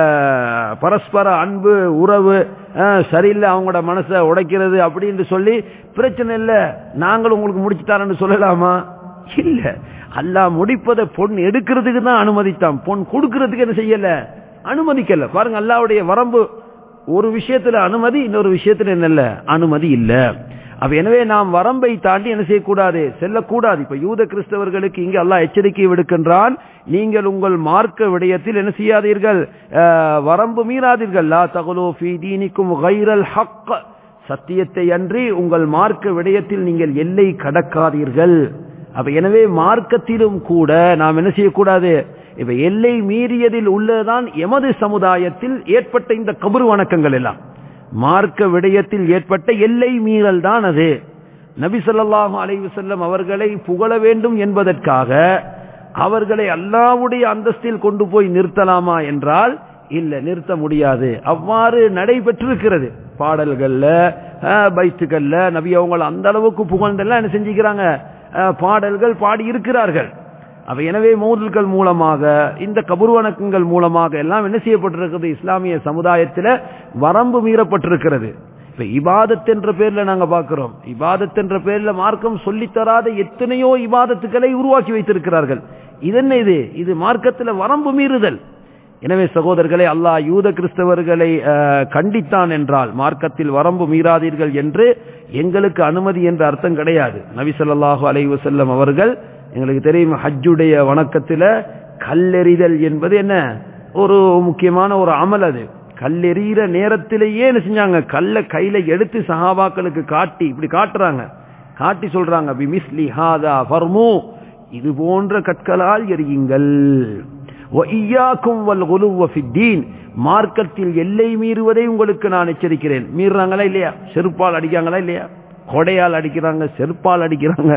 பரஸ்பர அன்பு உறவு சரியில்லை, அவங்களோட மனசை உடைக்கிறது அப்படின்னு சொல்லி பிரச்சனை இல்லை, நாங்களும் உங்களுக்கு முடிச்சுட்டாரன்னு சொல்லலாமா? இல்ல. அல்லாஹ் முடிப்பதை பொன் எடுக்கிறதுக்கு தான் அனுமதித்தான், பொன் கொடுக்கிறதுக்கு என்ன செய்யல, அனுமதிக்கல. பாருங்க, அல்லாஹ்வுடைய வரம்பு. ஒரு விஷயத்துல அனுமதி, இன்னொரு விஷயத்துல என்ன அனுமதி இல்ல. எனவே நாம் வரம்பை தாண்டி என்ன செய்யக்கூடாது, செல்லக்கூடாது. இப்ப யூத கிறிஸ்தவர்களுக்கு இங்க அல்லாஹ் எச்சரிக்கை விடுக்கின்றான், நீங்கள் உங்கள் மார்க்க விடயத்தில் என்ன செய்யாதீர்கள், வரம்பு மீறாதீர்கள். லா தகுலு ஃபீ தீனிக்கும் கைரல் ஹக், சத்தியத்தை அன்றி உங்கள் மார்க்க விடயத்தில் நீங்கள் எல்லை கடக்காதீர்கள். எனவே மார்க்கத்திலும் கூட நாம் என்ன செய்யக்கூடாது, இப்ப எல்லை மீறியதில் உள்ளதான் எமது சமுதாயத்தில் ஏற்பட்ட இந்த கபரு வணக்கங்கள் எல்லாம். மார்க்க விடயத்தில் ஏற்பட்ட எல்லை மீறல் தான் அது. நபி ஸல்லல்லாஹு அலைஹி வஸல்லம் அவர்களை புகழ வேண்டும் என்பதற்காக அவர்களை அல்லாஹ்வுடைய அந்தஸ்தில் கொண்டு போய் நிறுத்தலாமா என்றால் இல்ல, நிறுத்த முடியாது. அவ்வாறு நடைபெற்றிருக்கிறது. பாடல்கள்ல பைத்துகள்ல நபி அவங்க அந்த அளவுக்கு புகழ்ந்தெல்லாம் என்ன செஞ்சுக்கிறாங்க, பாடல்கள் பாடி இருக்கிறார்கள். எனவே மௌதுல்கள் மூலமாக இந்த கபர் வணக்கங்கள் மூலமாக எல்லாம் என்ன செய்யப்பட்டிருக்கிறது, இஸ்லாமிய சமுதாயத்தில் வரம்பு மீறப்பட்டிருக்கிறது. இப்ப இபாதத் என்ற பேர்ல நாங்க பார்க்கிறோம், இபாதத் என்ற பேர்ல மார்க்கம் சொல்லித்தராத எத்தனையோ இபாதத்துக்களை உருவாக்கி வைத்திருக்கிறார்கள். இது என்ன, இது மார்க்கத்தில் வரம்பு மீறுதல். எனவே சகோதரர்களை, அல்லாஹ் யூத கிறிஸ்தவர்களை கண்டித்தான் என்றால் மார்க்கத்தில் வரம்பு மீறாதீர்கள் என்று எங்களுக்கு அனுமதி என்ற அர்த்தம் கிடையாது. நபி ஸல்லல்லாஹு அலைஹி வஸல்லம் அவர்கள், எங்களுக்கு தெரியும், ஹஜ்ஜுடைய வணக்கத்தில் கல்லெறிதல் என்பது என்ன ஒரு முக்கியமான ஒரு அமல். அது கல்லெறிகிற நேரத்திலேயே என்ன செஞ்சாங்க, கல்லை கையில எடுத்து சஹாபாக்களுக்கு காட்டி இப்படி காட்டுறாங்க, காட்டி சொல்றாங்க, பிமிஸ்லி ஹாதா ஃபர்மு, இது போன்ற கற்களால் எறியுங்கள். வஇய்யாக்கும் வல்குலுவ ஃபித்தீன், மார்க்கத்தில் எல்லை மீறுவதை உங்களுக்கு நான் எச்சரிக்கிறேன். மீறுறாங்களா இல்லையா? செருப்பால் அடிக்காங்களா இல்லையா? கொடையால் அடிக்கிறாங்க, செருப்பால் அடிக்கிறாங்க.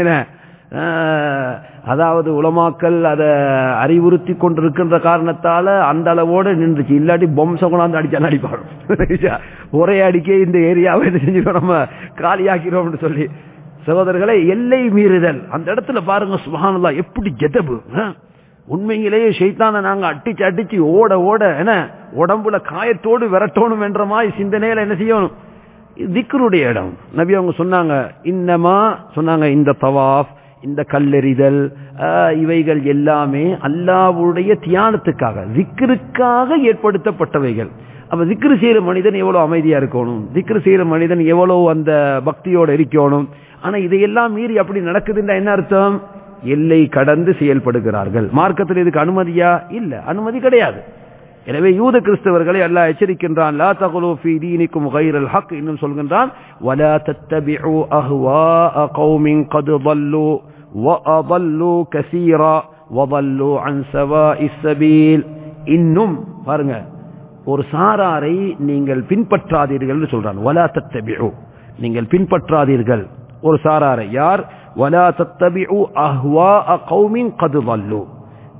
அதாவது உலமாக்கள் அதை அறிவுறுத்தி கொண்டிருக்கின்ற காரணத்தால அந்த அளவோடு நின்றுச்சு. இல்லாட்டி பொம்சம் கொண்டாந்து அடிச்சாலும் அடிப்பாடும். ஒரே அடிக்க இந்த ஏரியாவை செஞ்சுக்கிறோம், நம்ம காலியாக்கிறோம்னு சொல்லி. சகோதரர்களை, எல்லை மீறுதல் அந்த இடத்துல பாருங்க, சுப்ஹானல்லாஹ், எப்படி ஜதபு. உண்மையிலேயே ஷைத்தானை நாங்க அடிச்சு அடிச்சு ஓட ஓட என்ன உடம்புல காயத்தோடு விரட்டணும் என்ற மாதிரி சிந்தனையில என்ன செய்யணும். திக்ருடைய இடம். நபி அவங்க சொன்னாங்க, இன்னமா சொன்னாங்க, இந்த தவாஃப், இந்த கல்லெறிதல், இவைகள் எல்லாமே அல்லாஹ்வுடைய தியானத்துக்காக, திக்ருக்காக ஏற்படுத்தப்பட்டவைகள். அப்ப திக்ரு செய்யற மனிதன் எவ்வளவு அமைதியா இருக்கணும், திக்ரு செய்யற மனிதன் எவ்வளவு அந்த பக்தியோட இருக்கணும். ஆனா இதையெல்லாம் மீறி அப்படி நடக்குதுன்னா என்ன அர்த்தம்? எல்லை கடந்து செயல்படுகிறார்கள். மார்க்கத்தில் இதுக்கு அனுமதியா? இல்ல, அனுமதி கிடையாது. எனவே யூத கிறிஸ்தவர்களை அல்லாஹ் எச்சரிக்கின்றான், லா தகுலு ஃபீ தீனிக்கும் கைரல் ஹக், இன்னும் சொல்கின்றான், வலா தத்தபிஉ அஹ்வாஅ கௌமின் கத் ضلوا وأضلوا كثيرا وضلوا عن سواء السبيل. இன்னும் பாருங்க, ஒரு சாராரை நீங்கள் பின்பற்றாதீர்கள் என்று சொல்றான். வலா தத்தபிஉ, நீங்கள் பின்பற்றாதீர்கள் ஒரு சாராரை. யார்? வலா தத்தபிஉ அஹ்வாஅ கௌமின் கத் ضلوا,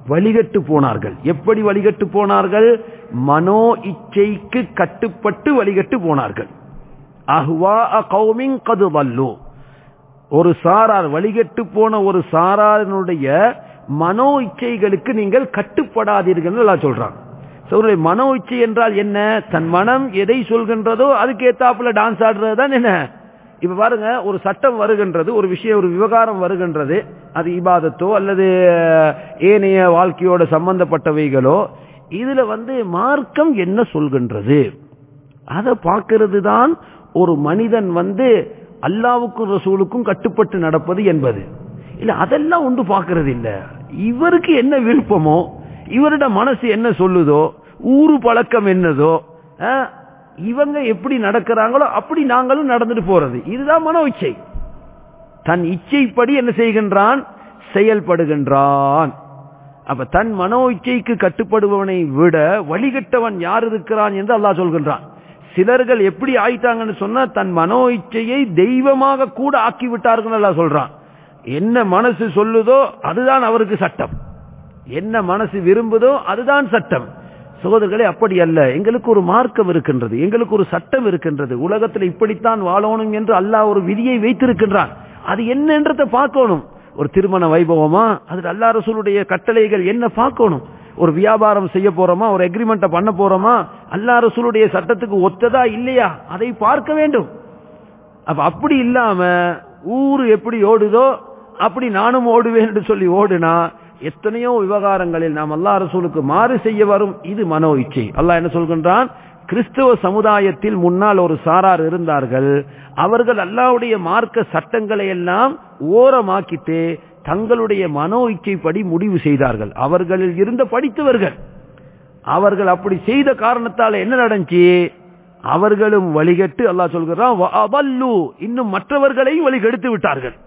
வழிகட்டு போனார்கள். எப்படி வழிகட்டு போனார்கள்? மனோ இச்சைக்கு கட்டுப்பட்டு வழிகட்டு போனார்கள். அஹ்வா கௌமின் கது வல்லு, ஒரு சாரார் வழிகட்டு போன ஒரு சாராரினுடைய மனோ இச்சைகளுக்கு நீங்கள் கட்டுப்படாதீர்கள் அல்லாஹ் சொல்றான். சொல்ற மனோ இச்சை என்றால் என்ன? தன் மனம் எதை சொல்கின்றதோ அதுக்கு ஏத்தாப்புல டான்ஸ் ஆடுறது தான் என்ன. இப்ப பாருங்க, ஒரு சட்டம் வருகின்றது, ஒரு விஷயம், ஒரு விவகாரம் வருகின்றது, அது இபாதத்தோ அல்லது ஏனைய வாழ்க்கையோட சம்பந்தப்பட்டவைகளோ, இதுல மார்க்கம் என்ன சொல்கின்றது அதை பார்க்கிறது தான் ஒரு மனிதன் அல்லாவுக்கும் ரசூலுக்கும் கட்டுப்பட்டு நடப்பது என்பது. இல்ல அதெல்லாம் ஒன்று பார்க்கறது இல்ல. இவருக்கு என்ன விருப்பமோ, இவருடைய மனசு என்ன சொல்லுதோ, ஊரு பழக்கம் என்னதோ, இவங்க எப்படி நடக்கிறாங்களோ அப்படி நாங்களும் நடந்துட்டு போறது, இதுதான் மனோ இச்சை. தன் இச்சைப்படி என்ன செய்கின்றான்? செயல்படுகின்றான். அப்ப தன் மனோ இச்சைக்கு கட்டுப்படுபவனை விட வழிகட்டவன் யார் இருக்கிறான் என்று அல்லாஹ் சொல்கின்றான். சிலர்கள் எப்படி ஆயிட்டாங்கன்னு சொன்னா, தன் மனோ இச்சையை தெய்வமாக கூட ஆக்கி விட்டார்கள் அல்லாஹ் சொல்றான். என்ன மனசு சொல்லுதோ அதுதான் அவருக்கு சட்டம், என்ன மனசு விரும்புதோ அதுதான் சட்டம். சகோதரர்களே, அப்படி அல்ல. எங்களுக்கு ஒரு மார்க்கம் இருக்கின்றது, எங்களுக்கு ஒரு சட்டம் இருக்கின்றது. உலகத்தில் இப்படித்தான் வாழணும் என்று அல்லாஹ் ஒரு விதியை வைத்திருக்கின்றான். அது என்னன்றதை பார்க்கணும். ஒரு திருமண வைபவமா, அது அல்லாஹ் ரசூலுடைய கட்டளைகள் என்ன பார்க்கணும். ஒரு வியாபாரம் செய்ய போறோமா, ஒரு அக்ரிமெண்ட் பண்ண போறோமா, அல்லாஹ் ரசூலுடைய சட்டத்துக்கு ஒத்ததா இல்லையா, அதை பார்க்க வேண்டும். அப்ப அப்படி இல்லாம ஊரு எப்படி ஓடுதோ அப்படி நானும் ஓடுவேன் என்று சொல்லி ஓடுனா எத்தனையோ விவகாரங்களில் நாம் அல்லாஹ் ரசூலுக்கு மாறு செய்ய வரும். இது மனோ இச்சை. அல்லாஹ் என்ன சொல்கின்றான்? கிறிஸ்தவ சமுதாயத்தில் முன்னால் ஒரு சாரார் இருந்தார்கள். அவர்கள் அல்லாஹ்வுடைய மார்க்க சட்டங்களை எல்லாம் ஓரமாக்கிட்டு தங்களுடைய மனோ இச்சைப்படி முடிவு செய்தார்கள். அவர்களில் இருந்த படித்தவர்கள். அவர்கள் அப்படி செய்த காரணத்தால் என்ன நடந்துச்சு? அவர்களும் வழிகட்டு, அல்லாஹ் சொல்கிறான், இன்னும் மற்றவர்களையும் வழிகெடுத்து விட்டார்கள்.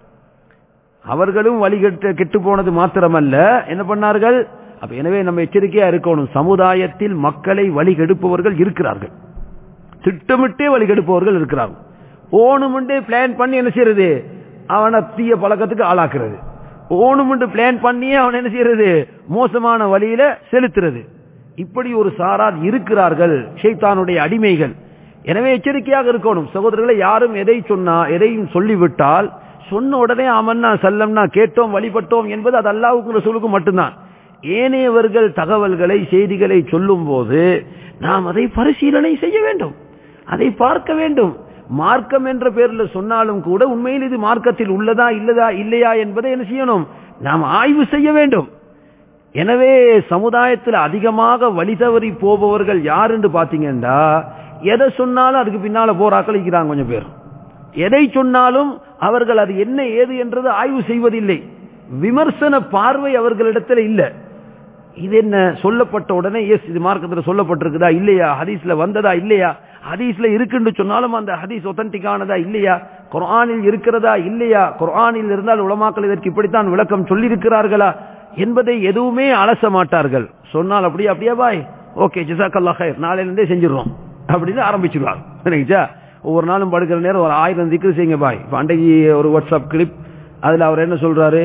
அவர்களும் வழிகட்டு கெட்டு போனது மாத்திரமல்ல, என்ன பண்ணார்கள்? அப்ப எனவே நம்ம எச்சரிக்கையா இருக்கணும். சமுதாயத்தில் மக்களை வழிகெடுப்பவர்கள் இருக்கிறார்கள், திட்டமிட்டே வழிகெடுப்பவர்கள் இருக்கிறார்கள். ஓணுமுண்டே பிளான் பண்ணி என்ன செய்யறது? அவனை தீய பழக்கத்துக்கு ஆளாக்குறது. ஓணுமுண்டு பிளான் பண்ணியே அவன் என்ன செய்யறது? மோசமான வழியில செலுத்துறது. இப்படி ஒரு சாரார் இருக்கிறார்கள், ஷைத்தானுடைய அடிமைகள். எனவே எச்சரிக்கையாக இருக்கணும் சகோதரர்களை. யாரும் எதை சொன்னா, எதையும் சொல்லிவிட்டால் சொன்ன உடனே ஆமன்னா சல்லம்னா கேட்டோம் வழிபட்டோம் என்பது அது அல்லாஹ்வுக்கும் ரசூலுக்கும் மட்டும்தான். ஏனையவர்கள் தகவல்களை செய்திகளை சொல்லும் போது நாம் அதை பரிசீலனை செய்ய வேண்டும், அதை பார்க்க வேண்டும். மார்க்கம் என்ற பெயரில் சொன்னாலும் கூட உண்மையில் இது மார்க்கத்தில் உள்ளதா இல்லையா என்பதை என்ன செய்யணும்? நாம் ஆய்வு செய்ய வேண்டும். எனவே சமுதாயத்தில் அதிகமாக வழி தவறி போபவர்கள் யார் என்று பாத்தீங்கன்னா, எதை சொன்னாலும் அதுக்கு பின்னால போராக்கள் இருக்கிறாங்க. கொஞ்சம் பேர் எதை சொன்னாலும் அவர்கள் அது என்ன ஏது என்றது ஆய்வு செய்வதில்லை. விமர்சன பார்வை அவர்களிடத்தில் இல்ல. இது என்ன சொல்லப்பட்ட உடனே எஸ் இது மார்க்கத்தில் சொல்லப்பட்டிருக்குதா இல்லையா, ஹதீஸ்ல வந்ததா இல்லையா, ஹதீஸ்ல இருக்குன்னு சொன்னாலும் அந்த ஹதீஸ் ஒத்தன்டிக்கானதா இல்லையா, குர்ஆனில் இருக்கிறதா இல்லையா, குர்ஆனில் இருந்தால் உலமாக்கள் இதற்கு இப்படித்தான் விளக்கம் சொல்லி இருக்கிறார்களா என்பதை எதுவுமே அலச மாட்டார்கள். சொன்னால் அப்படியே பாய் ஓகே ஜஸாக்கல்லாஹ் கைர், நாளையிலிருந்தே செஞ்சிடறோம் அப்படின்னு ஆரம்பிச்சிருவாங்க. ஒவ்வொரு நாளும் படுக்கிற நேரம் ஒரு 1000 திக்ரு செய்யுங்க பாய். இப்போ அன்றைக்கு ஒரு வாட்ஸ்அப் கிளிப், அதுல அவர் என்ன சொல்றாரு,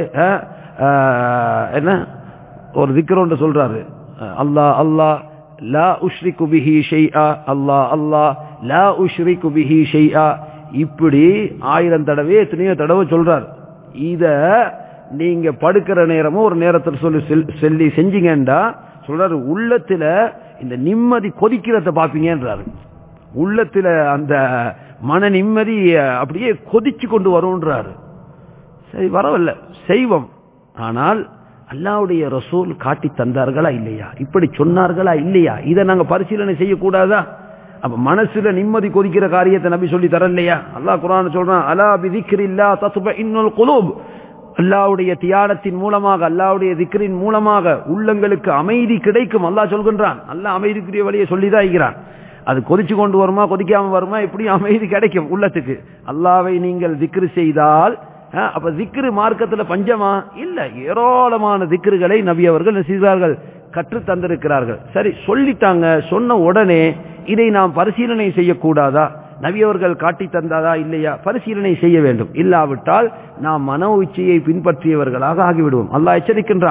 என்ன ஒரு திக்ரோன்னு சொல்றாரு, அல்லாஹ் அல்லாஹ் லா உஷ்ரிகு பிஹி ஷைஆ, அல்லாஹ் அல்லாஹ் லா உஷ்ரிகு பிஹி ஷைஆ. இப்படி 1000 தடவை எத்தனையோ தடவை சொல்றாரு. இத நீங்க படுக்கிற நேரமும் ஒரு நேரத்தில் சொல்லி செஞ்சீங்கன்னா சொல்றாரு, உள்ளத்துல இந்த நிம்மதி கொதிக்கிறத பாப்பீங்கன்றாரு. உள்ளத்துல அந்த மன நிம்மதி அப்படியே கொதிச்சு கொண்டு வரும்ன்றாரு. சரி, வரவில்ல செய்வோம். ஆனால் அல்லாஹ்வுடைய ரசூல் காட்டி தந்தார்களா இல்லையா, இப்படி சொன்னார்களா இல்லையா, இதை நாங்க பரிசீலனை செய்யக்கூடாதா? அப்ப மனசுல நிம்மதி கொதிக்கிற காரியத்தை நபி சொல்லி தர இல்லையா? அல்லாஹ் குர்ஆன் சொல்றான், அலா பிதிக்ரில்லாஹ் தத்மஇன்னுல் குலூப். அல்லாஹ்வுடைய தியானத்தின் மூலமாக, அல்லாஹ்வுடைய திக்ரின் மூலமாக உள்ளங்களுக்கு அமைதி கிடைக்கும் அல்லாஹ் சொல்கின்றான். அல்லாஹ் அமைதிக்குரிய வழியை சொல்லிதான் இருக்கிறான். அது கொதிச்சு கொண்டு வருமா கொதிக்காம வருமா, எப்படி அமைதி கிடைக்கும் உள்ளத்துக்கு? அல்லாஹ்வை நீங்கள் திக்ரு செய்தால், அப்ப திக்ரு மார்க்கத்துல பஞ்சமா இல்ல, ஏராளமான திக்ருகளை நபி அவர்கள் செய்தார்கள், கற்று தந்திருக்கிறார்கள். சரி, சொல்லிட்டாங்க, சொன்ன உடனே இதை நாம் பரிசீலனை செய்யக்கூடாதா? நபி அவர்கள் காட்டி தந்தாதா இல்லையா, பரிசீலனை செய்ய வேண்டும். இல்லாவிட்டால் நாம் மனோ இச்சையை பின்பற்றியவர்களாக ஆகிவிடுவோம். அல்லாஹ் எச்சரிக்கின்றான்,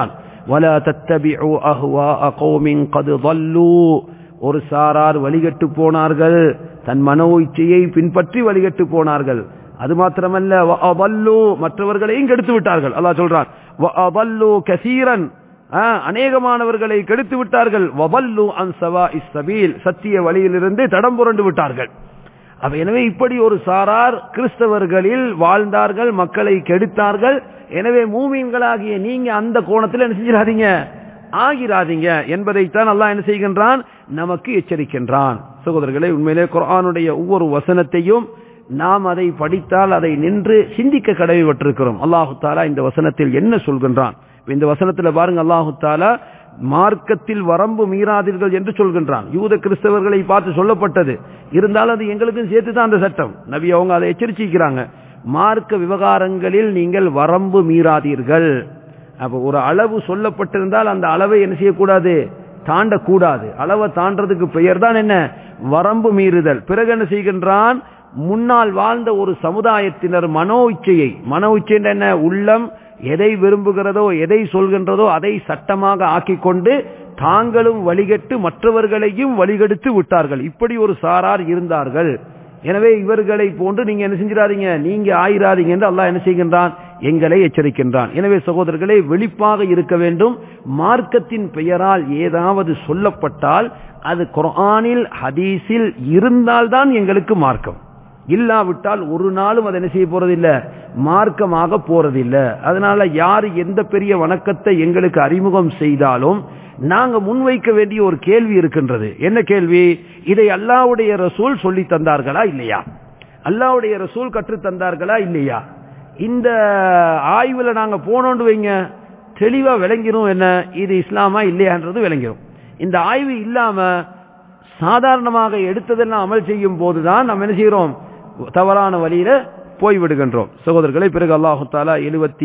ولا تتبعوا أهواء قوم قد ضلوا. ஒரு சாரார் வழிகட்டு போனார்கள், தன் மனோ இச்சையை பின்பற்றி வழிகட்டு போனார்கள். அது மாத்திரமல்ல வஅضلوا, மற்றவர்களையும் கெடுத்து விட்டார்கள். அல்லாஹ் சொல்றான் வஅضلوا كثيرا, அநேகமானவர்களை கெடுத்து விட்டார்கள். வضلوا عن سواء السبيل, சத்திய வழியிலிருந்து தடம் புரண்டு விட்டார்கள். எனவே இப்படி ஒரு சாரார் கிறிஸ்தவர்களில் வாழ்ந்தார்கள், மக்களை கெடுத்தார்கள். எனவே மூமீன்களாகிய நீங்க அந்த கோணத்தில் என்ன செஞ்சிடாதீங்க, ஆகிராதீங்க என்பதைத்தான் அல்லாஹ் என்ன செய்கின்றான், நமக்கு எச்சரிக்கின்றான். சகோதரர்களே, உண்மையிலே குர்ஆனுடைய ஒவ்வொரு வசனத்தையும் நாம் அதை படித்தால் அதை நின்று சிந்திக்க கடமைப்பட்டிருக்கிறோம். அல்லாஹு தாலா இந்த வசனத்தில் என்ன சொல்கின்றான்? இந்த வசனத்தில் பாருங்க, அல்லாஹு தாலா மார்க்கத்தில் வரம்பு மீறாதீர்கள் என்று சொல்கின்றான். யூத கிறிஸ்தவர்களை பார்த்து சொல்லப்பட்டது, இருந்தாலும் அது எங்களுக்கும் சேர்த்து தான் அந்த சட்டம். நபி அவங்க அதை எச்சரிச்சிக்கிறாங்க, மார்க்க விவகாரங்களில் நீங்கள் வரம்பு மீறாதீர்கள். அப்ப ஒரு அளவு சொல்லப்பட்டிருந்தால் அந்த அளவை என்ன செய்யக்கூடாது, தாண்டக்கூடாது. அளவை தாண்டதுக்கு பெயர் தான் என்ன, வரம்பு மீறுதல். பிறகு என்ன செய்கின்றான், முன்னால் வாழ்ந்த ஒரு சமுதாயத்தினர் மனோ இச்சையை, மனோ இச்சை என்ன, உள்ளம் எதை விரும்புகிறதோ எதை சொல்கின்றதோ அதை சட்டமாக ஆக்கிக் கொண்டு தாங்களும் வழிகட்டு மற்றவர்களையும் வழிகெடுத்து விட்டார்கள். இப்படி ஒரு சாரார் இருந்தார்கள். எனவே இவர்களை போன்று நீங்க என்ன செஞ்சிடாதீங்க, நீங்க ஆயிராதீங்க என்று அல்லாஹ் என்ன செய்கின்றான், எங்களை எச்சரிக்கின்றான். எனவே சகோதரர்களே, வெளிப்பாக இருக்க வேண்டும். மார்க்கத்தின் பெயரால் ஏதாவது சொல்லப்பட்டால் அது குர்ஆனில் ஹதீஸில் இருந்தால்தான் எங்களுக்கு மார்க்கம். இல்லாவிட்டால் ஒரு நாளும் அதை என்ன செய்ய போறதில்லை, மார்க்கமாக போறதில்லை. அதனால யார் எந்த பெரிய வணக்கத்தை எங்களுக்கு அறிமுகம் செய்தாலும் நாங்க முன்வைக்க வேண்டிய ஒரு கேள்வி இருக்கின்றது. என்ன கேள்வி? இதை அல்லாஹ்வுடைய ரசூல் சொல்லி தந்தார்களா இல்லையா, அல்லாஹ்வுடைய ரசூல் கற்று தந்தார்களா இல்லையா? இந்த ஆய்வுல நாங்க போனோண்டு வைங்க, தெளிவா விளங்கிரும் என்ன இது இஸ்லாமா இல்லையான்றது விளங்கிரும். இந்த ஆய்வு இல்லாம சாதாரணமாக எடுத்ததெல்லாம் அமல் செய்யும் போதுதான் நம்ம என்ன செய்கிறோம், தவறான வழியில போய்விடுகின்றோம். சகோதரர்களை, பிறகு அல்லாஹு தஆலா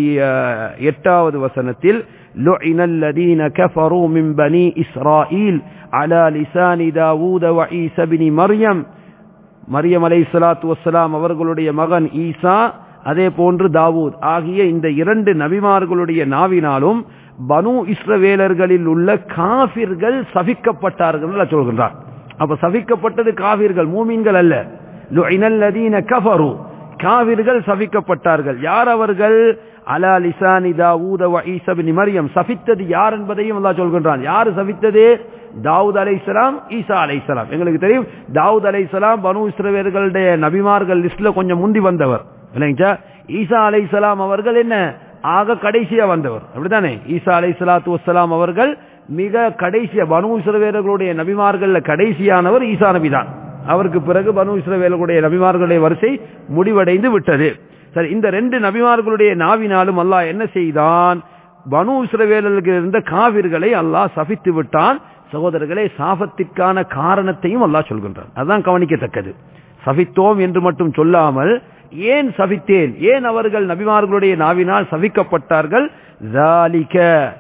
78வது வசனத்தில் لُعِنَ الَّذِينَ كَفَرُوا مِنْ بَنِي إِسْرَائِيلَ عَلَى لِسَانِ دَاوُودَ وَعِيسَى بْنِ மர்யம், மரியம் அலைஹிஸ்ஸலாத்து வஸ்ஸலாம் அவர்களுடைய மகன் ஈசா, அதே போன்று தாவூத் ஆகிய இந்த இரண்டு நபிமார்களுடைய நாவினாலும் பனு இஸ்ரவேலர்களில் உள்ள காஃபிர்கள் சபிக்கப்பட்டார்கள் என்று சொல்கின்றார். அப்ப சபிக்கப்பட்டது காஃபிர்கள், மூமின்கள் அல்ல. لُعِنَ الَّذِينَ كَفَرُوا, காஃபிர்கள் சபிக்கப்பட்டார்கள். யார் அவர்கள்? அலா லிசானி தாவூத வ ஈஸா இப்னு மர்யம். சபித்தது யார் என்பதையும் அல்லாஹ் சொல்கின்றான். யார் சபித்தது? தாவூத் அலைஹிஸ்ஸலாம், ஈசா அலைஹிஸ்ஸலாம். எங்களுக்கு தெரியும், தாவூத் அலைஹிஸ்ஸலாம் பனு இஸ்ரவேலர்களுடைய நபிமார்கள் லிஸ்ட்ல கொஞ்சம் முந்தி வந்தவர் இல்லைங்களா. ஈசா அலைஹிஸ்ஸலாம் அவர்கள் என்ன, ஆக கடைசியா வந்தவர், அப்படித்தானே? ஈசா அலைஹிஸ்ஸலாத்து வஸ்ஸலாம் அவர்கள் மிக கடைசியா, பனு இஸ்ரவேலர்களுடைய நபிமார்கள் கடைசியானவர் ஈசா நபி தான். அவருக்கு பிறகு பனு இஸ்ரவேலர்களுடைய நபிமார்களுடைய வரிசை முடிவடைந்து விட்டது. சரி, இந்த ரெண்டு நபிமார்களுடைய நாவினாலும் அல்லாஹ் என்ன செய்தான், பனு இஸ்ரவேலர்களுக்கு இருந்த காவிர்களை அல்லாஹ் சபித்து விட்டான். சகோதரர்களே, சாபத்திற்கான காரணத்தையும் அல்லாஹ் சொல்கின்றான். அதுதான் கவனிக்கத்தக்கது. சபித்தோம் என்று மட்டும் சொல்லாமல் ஏன் சபித்தேன், ஏன் அவர்கள் நபிமார்களுடைய நாவினால் சபிக்கப்பட்டார்கள், ذَلِكَ,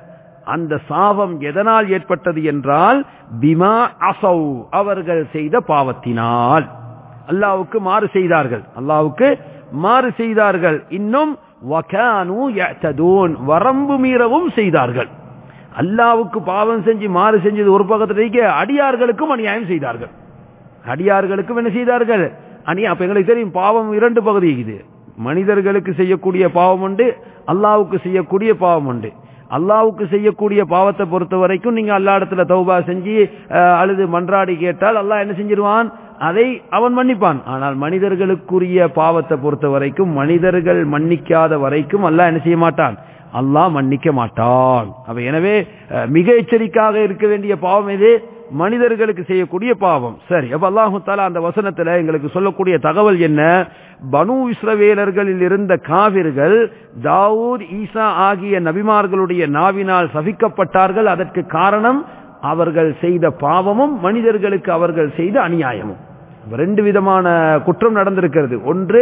அந்த சாபம் எதனால் ஏற்பட்டது என்றால் பிமா அஸவ், அவர்கள் செய்த பாவத்தினால். அல்லாஹ்வுக்கு மாறு செய்தார்கள், அல்லாஹ்வுக்கு மாறு செய்தார்கள். இன்னும் வகானு யஅ்ததூன், வரம்பு மீறவும் செய்தார்கள். அல்லாஹ்வுக்கு பாவம் செஞ்சு மாறு செஞ்சது ஒரு பக்கத்துல, அடியார்களுக்கும் அநியாயம் செய்தார்கள். அடியார்களுக்கும் என்ன செய்தார்கள், அநியாயம். அப்ப எங்களுக்கு தெரியும், பாவம் இரண்டு பகுதி இருக்குது. மனிதர்களுக்கு செய்யக்கூடிய பாவம் உண்டு, அல்லாஹ்வுக்கு செய்யக்கூடிய பாவம் உண்டு. அல்லாஹ்வுக்கு செய்யக்கூடிய பாவத்தை பொறுத்த வரைக்கும் நீங்க அல்லாஹ் இடத்துல தௌபா செஞ்சு அழுது மன்றாடி கேட்டால் அல்லாஹ் என்ன செஞ்சிருவான், அதை அவன் மன்னிப்பான். ஆனால் மனிதர்களுக்குரிய பாவத்தை பொறுத்த வரைக்கும், மனிதர்கள் மன்னிக்காத வரைக்கும் அல்லாஹ் என்ன செய்ய மாட்டான், அல்லாஹ் மன்னிக்க மாட்டான். எனவே மிக எச்சரிக்கையாக இருக்க வேண்டிய பாவம் எது, மனிதர்களுக்கு செய்யக்கூடிய பாவம். சரி, அப்ப அல்லாஹு தஆலா அந்த வசனத்துல எங்களுக்கு சொல்லக்கூடிய தகவல் என்ன, பனு இஸ்ரவேலர்களில் இருந்த காவிர்கள் தாவூத் ஈசா ஆகிய நபிமார்களுடைய நாவினால் சபிக்கப்பட்டார்கள். அதற்கு காரணம் அவர்கள் செய்த பாவமும் மனிதர்களுக்கு அவர்கள் செய்த அநியாயமும். ரெண்டு விதமான குற்றம் நடந்திருக்கிறது. ஒன்று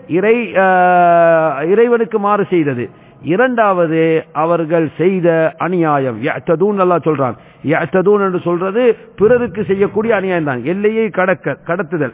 இறைவனுக்கு மாறு செய்தது, இரண்டாவது அவர்கள் செய்த அநியாயம். யஅ்ததூன் அல்லாஹ் சொல்றான். யஅ்ததூன் என்று சொல்றது பிறருக்கு செய்யக்கூடிய அநியாயம் தான், எல்லையை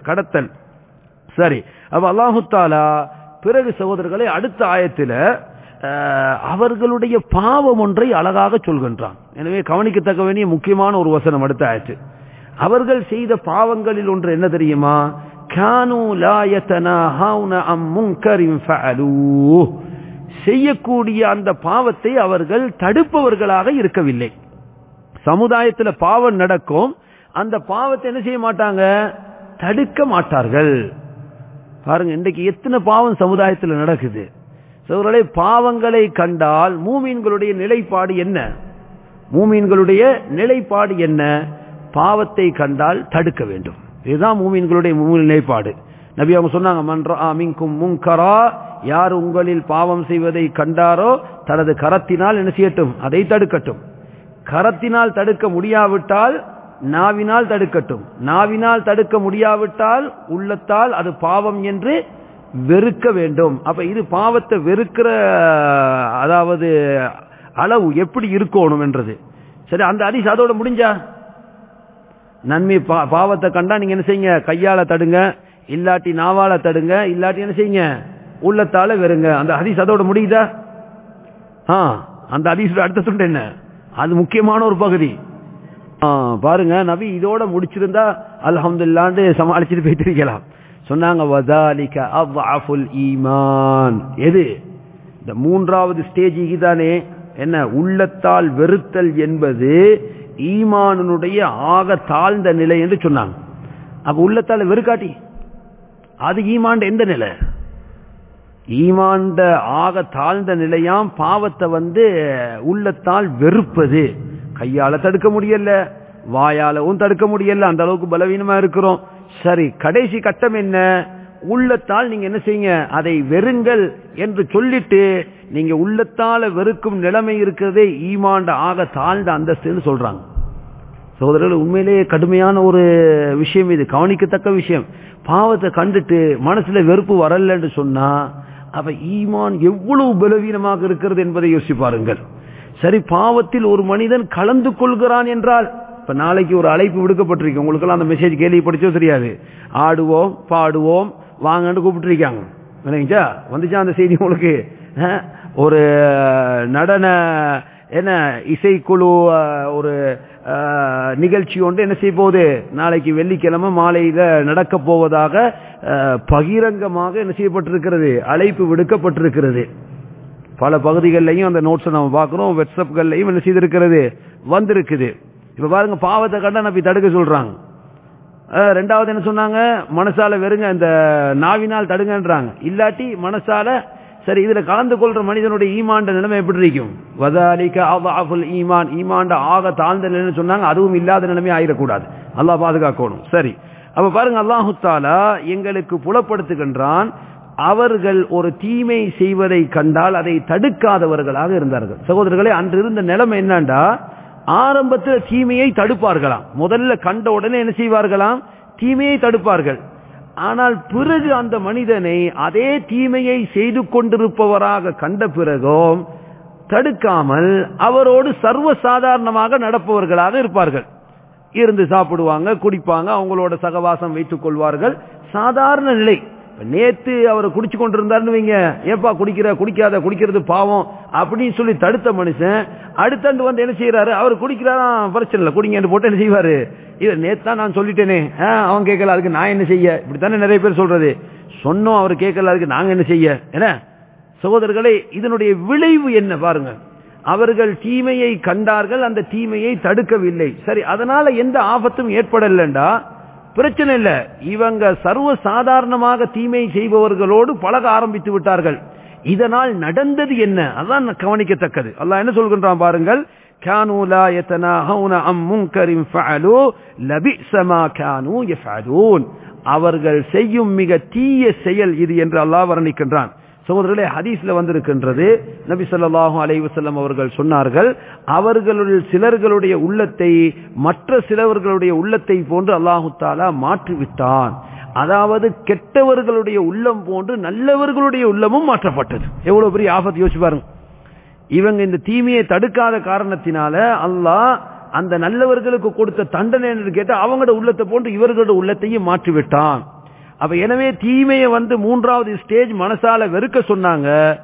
கடத்தல். சரி, அப்ப அல்லாஹு தஆலா பிறகு சகோதரர்களை அடுத்த ஆயத்தில் அவர்களுடைய பாவம் ஒன்றை அழகாக சொல்கின்றான். எனவே கவனிக்கத்தக்க வேண்டிய முக்கியமான ஒரு வசனம் அடுத்த ஆயத்து. அவர்கள் செய்த பாவங்களில் ஒன்று என்ன தெரியுமா? கானூ லா யதனாஹவுன அம் முன்கரின் ஃபஅலூஹ், செய்யக்கூடிய அந்த பாவத்தை அவர்கள் தடுப்பவர்களாக இருக்கவில்லை. சமுதாயத்தில் பாவம் நடக்கும், அந்த பாவத்தை என்ன செய்ய மாட்டாங்க? தடுக்க மாட்டார்கள். பாருங்க, இன்றைக்கு எத்தனை பாவம் சமுதாயத்தில் நடக்குது. சகோதரர்களே, பாவங்களை கண்டால் மூமீன்களுடைய நிலைப்பாடு என்ன? மூமீன்களுடைய நிலைப்பாடு என்ன? பாவத்தை கண்டால் தடுக்க வேண்டும். இதுதான் மூமீன்களுடைய நிலைப்பாடு. நபி அவங்க சொன்னாங்க, மன் ரஆ மின்கும் முன்கரா, யார் உங்களில் பாவம் செய்வதை கண்டாரோ தனது கரத்தினால் என்ன செய்யட்டும்? அதை தடுக்கட்டும். கரத்தினால் தடுக்க முடியாவிட்டால் நாவினால் தடுக்கட்டும். நாவினால் தடுக்க முடியாவிட்டால் உள்ளத்தால் அது பாவம் என்று வெறுக்க வேண்டும். அப்ப இது பாவத்தை வெறுக்கிற அதாவது அளவு எப்படி இருக்கணும் என்றது. சரி, அந்த ஹதீஸ் அதோட முடிஞ்சா? நன்மை பாவத்தை கண்டா நீங்க என்ன செய்யுங்க? கையால தடுங்க, இல்லாட்டி நாவால தடுங்க, இல்லாட்டி என்ன செய்யுங்க? உள்ளத்தால வெறுங்க. அந்த ஹதீஸ் அதோட முடியுதா? அந்த ஹதீஸ் அடுத்த துண்டு என்ன? அது முக்கியமான ஒரு பகுதி. பாருங்க, நபி இதோட முடிச்சிருந்தா அல்ஹம்துலில்லாஹ்னு சமாளிச்சுட்டு போயிட்டு இருக்கலாம். சொன்னாங்க, வதாலிக அஃஅஃபுல் ஈமான். எது? இந்த மூன்றாவது ஸ்டேஜ் இதுதானே. என்ன? உள்ளத்தால் வெறுத்தல் என்பது ஈமானுடைய ஆக தாழ்ந்த நிலை என்று சொன்னாங்க. அப்ப உள்ளத்தால் வெறுக்காட்டி அது ஈமான் எந்த நிலை? ஈமான் ஆக தாழ்ந்த நிலையாம் பாவத்தை உள்ளத்தால் வெறுப்பது. கையால தடுக்க முடியல, வாயாலவும் தடுக்க முடியல, அந்த அளவுக்கு பலவீனமா இருக்கிறோம். சரி, கடைசி கட்டம் என்ன? உள்ளத்தால் நீங்க என்ன செய்யுங்க? அதை வெறுங்கள் என்று சொல்லிட்டு நீங்க உள்ளத்தால வெறுக்கும் நிலைமை இருக்கிறதே ஈமான் ஆக தாழ்ந்த அந்தஸ்துன்னு சொல்றாங்க. சகோதரர்கள், உண்மையிலேயே கடுமையான ஒரு விஷயம் இது, கவனிக்கத்தக்க விஷயம். பாவத்தை கண்டுட்டு மனசுல வெறுப்பு வரல என்று சொன்னா அப்ப ஈமான் எவ்வளவு பலவீனமாக இருக்கிறது என்பதை யோசிச்சு பாருங்கள். சரி, பாவத்தில் ஒரு மனிதன் கலந்து கொள்கிறான் என்றால், இப்ப நாளைக்கு ஒரு அழைப்பு விடுக்கப்பட்டிருக்கு, உங்களுக்கு எல்லாம் அந்த மெசேஜ் கேள்விப்படிச்சோ தெரியாது. ஆடுவோம் பாடுவோம் வாங்கன்னு கூப்பிட்டுருக்காங்க. வந்துச்சா அந்த செய்தி உங்களுக்கு? ஒரு நடன என்ன இசைக்குழு ஒரு நிகழ்ச்சி ஒன்று என்ன செய்ய போகுது? நாளைக்கு வெள்ளிக்கிழமை மாலையில நடக்க போவதாக பகிரங்கமாக என்ன செய்யப்பட்டிருக்கிறது? அழைப்பு விடுக்கப்பட்டிருக்கிறது. பல பகுதிகளிலையும் அந்த நோட்ஸ் நம்ம பார்க்கிறோம், வாட்ஸ்அப்கள்லையும் என்ன செய்திருக்கிறது? வந்திருக்குது. இப்ப பாருங்க, பாவத்தை கண்டா நபி தடுக்க சொல்றாங்க. ரெண்டாவது என்ன சொன்னாங்க? மனசால வெறுங்க, இந்த நாவினால் தடுங்கன்றாங்க. இல்லாட்டி மனசால சரி, இதுல கலந்து கொள்ற மனிதனுடைய ஈமான் நிலைமை எப்படி இருக்கும்? வதாலிக அஃஅஃபுல் ஈமான், ஈமான் ஆக தாழ்ந்த நிலைன்னு சொன்னாங்க. அதுவும் இல்லாத நிலைமை ஆயிடக்கூடாது, அல்லாஹ் பாதுகாக்கணும். சரி, அப்ப பாருங்க, அல்லாஹு தஆலா எங்களுக்கு புலப்படுத்துகின்றான், அவர்கள் ஒரு தீமை செய்வதை கண்டால் அதை தடுக்காதவர்களாக இருந்தார்கள். சகோதரர்களே, அன்று இருந்த நிலைமை என்னண்டா, ஆரம்பத்தில் தீமையை தடுப்பார்களாம். முதல்ல கண்ட உடனே என்ன செய்வார்களாம்? தீமையை தடுப்பார்கள். ஆனால் பிறகு அந்த மனிதனை அதே தீமையை செய்து கொண்டிருப்பவராக கண்ட பிறகும் தடுக்காமல் அவரோடு சர்வசாதாரணமாக நடப்பவர்களாக இருப்பார்கள். இருந்து சாப்பிடுவாங்க, குடிப்பாங்க, அவங்களோட சகவாசம் வைத்துக் கொள்வார்கள். சாதாரண நிலை. நேத்து அவர் குடிச்சு கொண்டிருந்தாருன்னு வைங்க, ஏப்பா குடிக்கிறது பாவம் அப்படின்னு சொல்லி தடுத்த மனுஷன் அடுத்தண்டு என்ன செய்யறாரு? அவர் குடிக்கிறாரா, பிரச்சனை இல்லை, குடிங்க போட்டு என்ன செய்வாரு? இது நேத்தான் நான் சொல்லிட்டேனே, அவன் கேட்கல, அதுக்கு நான் என்ன செய்ய? இப்படித்தானே நிறைய பேர் சொல்றது. சொன்னோம், அவர் கேட்கல, அதுக்கு நாங்க என்ன செய்ய? என்ன சகோதரர்களே, இதனுடைய விளைவு என்ன பாருங்க. அவர்கள் தீமையை கண்டார்கள், அந்த தீமையை தடுக்கவில்லை. சரி, அதனால எந்த ஆபத்தும் ஏற்படலண்டா பிரச்சனை இல்ல. இவங்க சர்வ சாதாரணமாக தீமை செய்பவர்களோடு பழக ஆரம்பித்து விட்டார்கள். இதனால் நடந்தது என்ன? அதான் கவனிக்கத்தக்கது. அல்லாஹ் என்ன சொல்கின்றான் பாருங்கள், கானூ லா யதனாஹவுன அம் முன்கரின் ஃபஅலூ லபிஸ மா கானூ யஃபஅலூன். அவர்கள் செய்யும் மிக தீய செயல் இது என்று அல்லாஹ் வர்ணிக்கின்றான். சகோதரர்களே, ஹதீஸ்ல வந்திருக்கின்றது, நபி ஸல்லல்லாஹு அலைஹி வஸல்லம் அவர்கள் சொன்னார்கள், அவர்களுடைய சிலர்களுடைய உள்ளத்தை மற்ற சிலர்களுடைய உள்ளத்தை போன்று அல்லாஹு தஆலா மாற்றிவிட்டான். அதாவது கெட்டவர்களுடைய உள்ளம் போன்று நல்லவர்களுடைய உள்ளமும் மாற்றப்பட்டது. எவ்வளவு பெரிய ஆபத்து யோசிச்சு பாருங்க. இவங்க இந்த தீமையை தடுக்காத காரணத்தினால அல்லாஹ் அந்த நல்லவர்களுக்கு கொடுத்த தண்டனை என்று கேட்டா அவங்களோட உள்ளத்தை போன்று இவர்களோட உள்ளத்தையும் மாற்றிவிட்டான். அப்ப எனவே தீமையை மூன்றாவது ஸ்டேஜ் மனசால வெறுக்க சொன்னாங்க.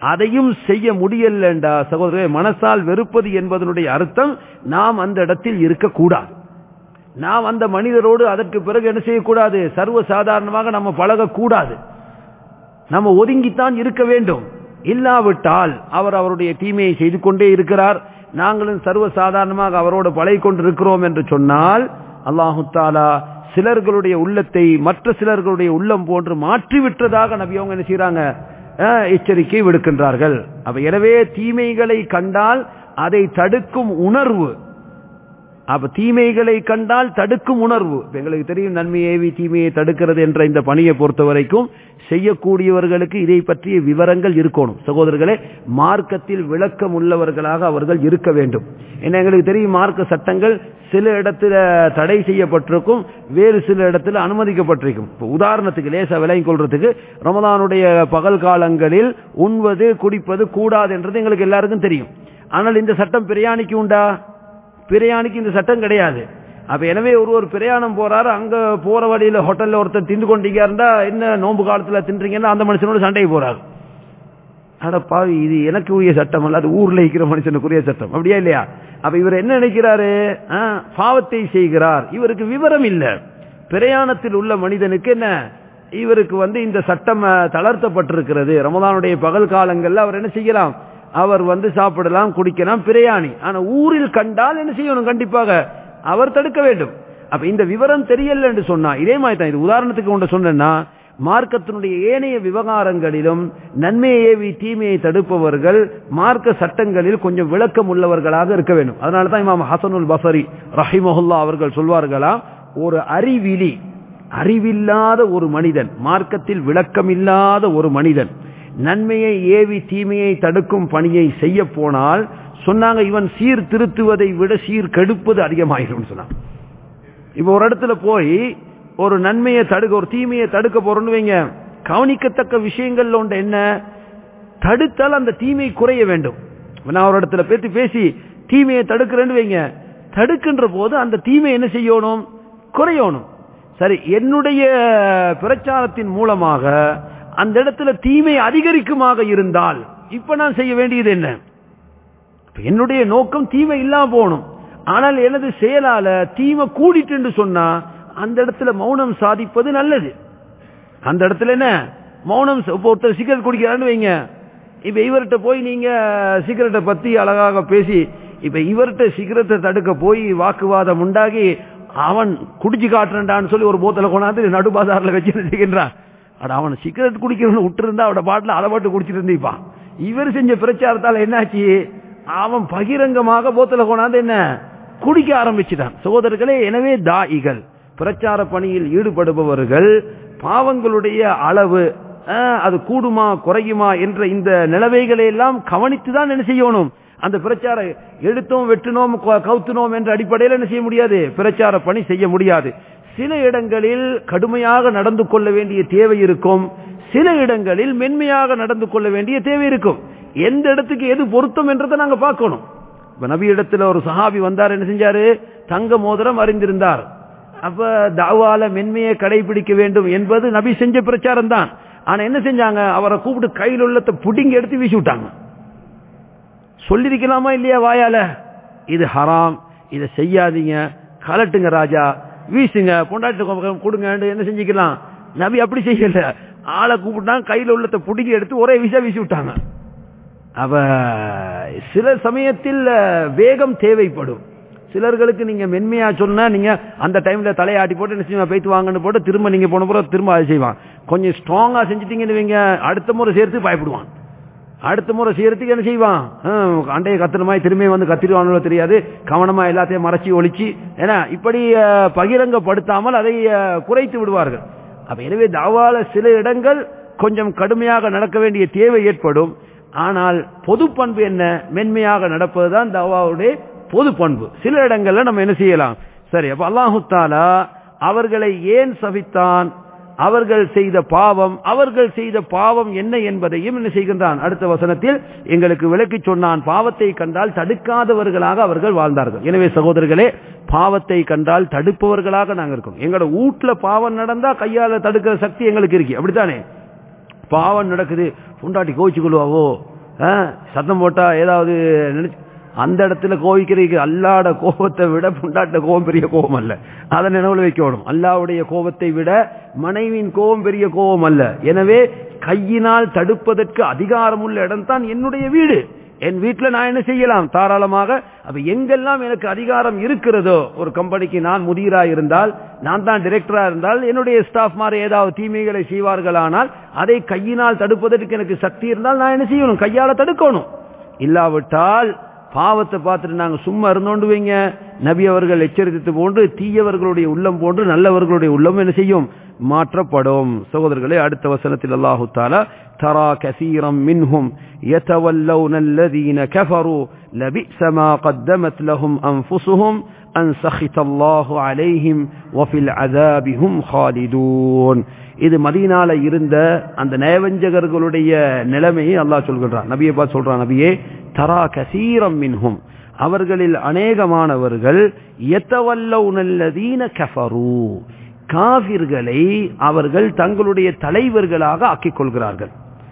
அதையும் செய்ய முடியலண்டா சகோதரரே, மனசால் வெறுப்பது என்பதனுடைய அர்த்தம் நாம் அந்த இடத்தில் இருக்கக்கூடாது. நாம் அந்த மனிதரோடு அதற்கு பிறகு என்ன செய்யக்கூடாது, சர்வ சாதாரணமாக நம்ம பழகக்கூடாது. நம்ம ஒதுங்கித்தான் இருக்க வேண்டும். இல்லாவிட்டால் அவர் அவருடைய தீமையை செய்து கொண்டே இருக்கிறார், நாங்களும் சர்வ சாதாரணமாக அவரோடு பழகிக் கொண்டிருக்கிறோம் என்று சொன்னால் அல்லாஹு தஆலா சிலர்களுடைய உள்ளத்தை மற்ற சிலர்களுடைய உள்ளம் போன்று மாற்றிவிட்டதாக நபி அவங்க என்ன செய்யறாங்க, எச்சரிக்கை விடுக்கின்றார்கள். அப்ப எனவே தீமைகளை கண்டால் அதை தடுக்கும் உணர்வு, அப்ப தீமைகளை கண்டால் தடுக்கும் உணர்வு. எங்களுக்கு தெரியும் நன்மையை ஏவி தீமையை தடுக்கிறது என்ற இந்த பணியை பொறுத்த வரைக்கும் செய்யக்கூடியவர்களுக்கு இதை பற்றிய விவரங்கள் இருக்கணும். சகோதரர்களே, மார்க்கத்தில் விளக்கம் உள்ளவர்களாக அவர்கள் இருக்க வேண்டும். ஏன்னா எங்களுக்கு தெரியும் மார்க்க சட்டங்கள் சில இடத்துல தடை செய்யப்பட்டிருக்கும், வேறு சில இடத்துல அனுமதிக்கப்பட்டிருக்கும். உதாரணத்துக்கு லேசா விளங்கிக் கொள்றதுக்கு, ரமதானுடைய பகல் காலங்களில் உண்பது குடிப்பது கூடாது என்றது எங்களுக்கு எல்லாருக்கும் தெரியும். ஆனால் இந்த சட்டம் பிரயாணிக்கு உண்டா? பிரயாணிக்கு இந்த சட்டம் கிடையாது. அப்ப எனவே ஒரு பிரயாணம் போறாரு, அங்க போற வழியில ஹோட்டல்ல ஒருத்தர் தின்று கொண்டிருந்தா என்ன நோன்பு காலத்துல தின்றீங்கன்னா அந்த மனுஷனோட சண்டைக்கு போறாரு. அட பாவி, இது எனக்கு உரிய சட்டம் அல்ல, அது ஊர்ல இருக்கிற மனுஷனுக்குரிய சட்டம், அப்படியா இல்லையா? அப்ப இவர் என்ன நினைக்கிறாரு, பாவத்தை செய்கிறார், இவருக்கு விவரம் இல்ல. பிரயாணத்தில் உள்ள மனிதனுக்கு என்ன, இவருக்கு இந்த சட்டம் தளர்த்தப்பட்டிருக்கிறது. ரமதானுடைய பகல் காலங்கள்ல அவர் என்ன செய்யலாம், அவர் சாப்பிடலாம் குடிக்கலாம், பிரயாணி. ஆனா ஊரில் கண்டால் என்ன செய்யணும், கண்டிப்பாக அவர் தடுக்க வேண்டும். அப்ப இந்த விவரம் தெரியல என்று சொன்னா இதே மாதிரி தான். இது உதாரணத்துக்கு ஒன்று சொன்னா, மார்க்கத்தினுடைய ஏனைய விவகாரங்களிலும் நன்மையை ஏவி தீமையை தடுப்பவர்கள் மார்க்க சட்டங்களில் கொஞ்சம் விளக்கம் உள்ளவர்களாக இருக்க வேண்டும். அதனாலதான் இமாம் ஹசனுல் பஸரி ரஹிமஹுல்லா அவர்கள் சொல்வார்களாம், ஒரு அறிவில்லாத ஒரு மனிதன், மார்க்கத்தில் விளக்கம் இல்லாத ஒரு மனிதன் நன்மையை ஏவி தீமையை தடுக்கும் பணியை செய்ய போனால் சொன்னாங்க, இவன் சீர் திருத்துவதை விட சீர் கெடுப்பது அதிகமாயிரும் சொன்னாங்க. இப்ப ஒரு இடத்துல போய் ஒரு நன்மையை தடுக்க, ஒரு தீமையை தடுக்க போறோம்னு வைங்க, கவனிக்கத்தக்க விஷயங்கள்ல ஒன்று என்ன, தடுத்தால் அந்த தீமை குறைய வேண்டும். நான் ஒரு இடத்துல பேசி தீமையை தடுக்கிறேன்னு வைங்க, தடுக்கின்ற போது அந்த தீமை என்ன செய்யணும், குறையணும். சரி, என்னுடைய பிரச்சாரத்தின் மூலமாக அந்த இடத்துல தீமை அதிகரிக்குமாக இருந்தால் இப்ப நான் செய்ய வேண்டியது என்ன, என்னுடைய நோக்கம் தீமை இல்லாம போகணும். ஆனால் எனது செயலால தீமை கூடிட்டு சொன்னா அந்த இடத்துல மௌனம் சாதிப்பது நல்லது. அந்த இடத்துல என்ன மௌனம், ஒருத்தர் சிகரெட் குடிக்கிறான்னு வைங்க, இப்ப இவர்கிட்ட போய் நீங்க சிகரெட்டை பத்தி அழகாக பேசி இப்ப இவர்கிட்ட சிகரெட்டை தடுக்க போய் வாக்குவாதம் உண்டாகி அவன் குடிச்சு காட்டுறான்னு சொல்லி ஒரு போத்தலை கொண்டாந்து நடுபாதாரில் வச்சு செய்கின்றான். அவன் சிகரெட் குடிக்கிறவன் விட்டு இருந்தா அவட பாட்டில் அளவாட்டு குடிச்சிட்டு இருந்திருப்பான். இவர் செஞ்ச பிரச்சாரத்தால் என்னாச்சு, அவன் பகிரங்கமாக போத்தலை கொண்டாந்து என்ன குடிக்க ஆரம்பிச்சுட்டான். சகோதரர்களே, எனவே தாயிகள், பிரச்சார பணியில் ஈடுபடுபவர்கள் பாவங்களுடைய அளவு அது கூடுமா குறையுமா என்ற இந்த நிலவைகளை எல்லாம் கவனித்துதான் என்ன செய்யணும். அந்த பிரச்சார எடுத்தோம் வெட்டினோம் கவுத்தினோம் என்ற அடிப்படையில் என்ன செய்ய முடியாது, பிரச்சார பணி செய்ய முடியாது. சில இடங்களில் கடுமையாக நடந்து கொள்ள வேண்டிய தேவை இருக்கும், சில இடங்களில் மென்மையாக நடந்து கொள்ள வேண்டிய தேவை இருக்கும். எந்த இடத்துக்கு எது பொருத்தம் என்றதை நாங்க பார்க்கணும். இப்ப நபி இடத்துல ஒரு சஹாபி வந்தார், என்ன செஞ்சாரு, தங்க மோதிரம் அறிந்திருந்தார். அப்ப தாவால மென்மையை கடைபிடிக்க வேண்டும் என்பது நபி செஞ்ச பிரச்சாரம் தான். ஆனா என்ன செஞ்சாங்க, அவரை கூப்பிட்டு கையில் உள்ளத்தை புடிங்கி எடுத்து வீசி விட்டாங்க. சொல்லிருக்கலாமா இல்லையா வாயால, இது ஹராம், இதை செய்யாதீங்க, கலட்டுங்க ராஜா, வீசுங்க, பொண்டாட்டி கொடுங்க, என்ன செஞ்சுக்கலாம். நபி அப்படி செய்யல, ஆளை கூப்பிட்டாங்க, கையில் உள்ளத்தை புடிங்கி எடுத்து ஒரே வீசா வீசி விட்டாங்க. அவ சில சமயத்தில் வேகம் தேவைப்படும். சிலர்களுக்கு நீங்க மென்மையா சொன்னா நீங்க அந்த டைம்ல தலையாட்டி போட்டு என்ன செய்வாங்க, போயிட்டு வாங்கன்னு போட்டு திரும்ப நீங்க போன பிறகு திரும்ப அதை செய்வான். கொஞ்சம் ஸ்ட்ராங்கா செஞ்சுட்டீங்கன்னு வைங்க, அடுத்த முறை சேர்த்து பயப்படுவான். அடுத்த முறை செய்யறதுக்கு என்ன செய்வான், அண்டையை கத்துற மாதிரி திரும்பி வந்து கத்திடுவானோ தெரியாது, கவனமா எல்லாத்தையும் மறைச்சி ஒழிச்சு ஏன்னா இப்படி பகிரங்கப்படுத்தாமல் அதை குறைத்து விடுவார்கள். அப்ப எனவே தாவால சில இடங்கள் கொஞ்சம் கடுமையாக நடக்க வேண்டிய தேவை ஏற்படும். ஆனால் பொது பண்பு என்ன, மென்மையாக நடப்பதுதான் தாவாவுடைய பொது பண்பு. சில இடங்கள்ல நம்ம என்ன செய்யலாம். சரி, அப்ப அல்லாஹு தஆலா அவர்களை ஏன் சபித்தான், அவர்கள் செய்த பாவம் என்ன என்பதையும் என்ன செய்கின்றான், அடுத்த வசனத்தில் எங்களுக்கு விளக்கி சொன்னான். பாவத்தை கண்டால் தடுக்காதவர்களாக அவர்கள் வாழ்ந்தார்கள். எனவே சகோதரர்களே, பாவத்தை கண்டால் தடுப்பவர்களாக நாங்கள் இருக்கோம். எங்களோட வீட்டுல பாவம் நடந்தா கையால தடுக்கிற சக்தி எங்களுக்கு இருக்கு, அப்படித்தானே. பாவம் நடக்குது, பொண்டாட்டி கோச்சு கொள்வாவோ, சத்தம் போட்டா ஏதாவது நினைச்சு அந்த இடத்துல கோவிக்கிறீங்க. அல்லாட கோபத்தை விட புண்டாட்ட கோபம் பெரிய கோபம் அல்ல. அதை நினைவுல வைக்கணும். அல்லாவுடைய கோபத்தை விட மனைவியின் கோபம் பெரிய கோபம் அல்ல. எனவே கையினால் தடுப்பதற்கு அதிகாரம் உள்ள இடம் தான் என்னுடைய வீடு. என் வீட்டில் நான் என்ன செய்யலாம் தாராளமாக. அப்ப எங்கெல்லாம் எனக்கு அதிகாரம் இருக்கிறதோ, ஒரு கம்பெனிக்கு நான் முதிரா இருந்தால், நான் தான் டைரக்டரா இருந்தால், என்னுடைய ஸ்டாஃப் மாதிரி ஏதாவது தீமைகளை செய்வார்களானால் அதை கையினால் தடுப்பதற்கு எனக்கு சக்தி இருந்தால் நான் என்ன செய்யணும், கையால தடுக்கணும். இல்லாவிட்டால் பாவத்தை பார்த்துட்டு நாங்க சும்மா இருந்தோண்டு வைங்க, நபி அவர்கள் எச்சரித்து போன்று தீயவர்களுடைய உள்ளம் போன்று நல்லவர்களுடைய உள்ளம் என்ன செய்யும், மாற்றப்படும். சகோதரர்களே, அடுத்த வசனத்தில் அல்லாஹு தஆலா தரா கஸீரம் மின்ஹும் யதவல்லௌன அல்லதீன கஃபரு லபிஸ மா கத்தமத் லஹும் அன்ஃபுஸுஹும் அன் ஸஹிதல்லாஹு அலைஹிம் வஃபில் அஸாபி ஹும் காலிதூன். இது மதீனால இருந்த அந்த நயவஞ்சகர்களுடைய நிலைமையை அல்லாஹ் சொல்கிறான். நபியை பார்த்து சொல்றான், நபியே தரா கஸீரம் மின்ஹும், அவர்களில் அநேகமானவர்கள் யதவல்லௌன அல்லதீன கஃபரு, காஃபிர்களை அவர்கள் தங்களுடைய தலைவர்களாக ஆக்கிக் கொள்கிறார்கள்.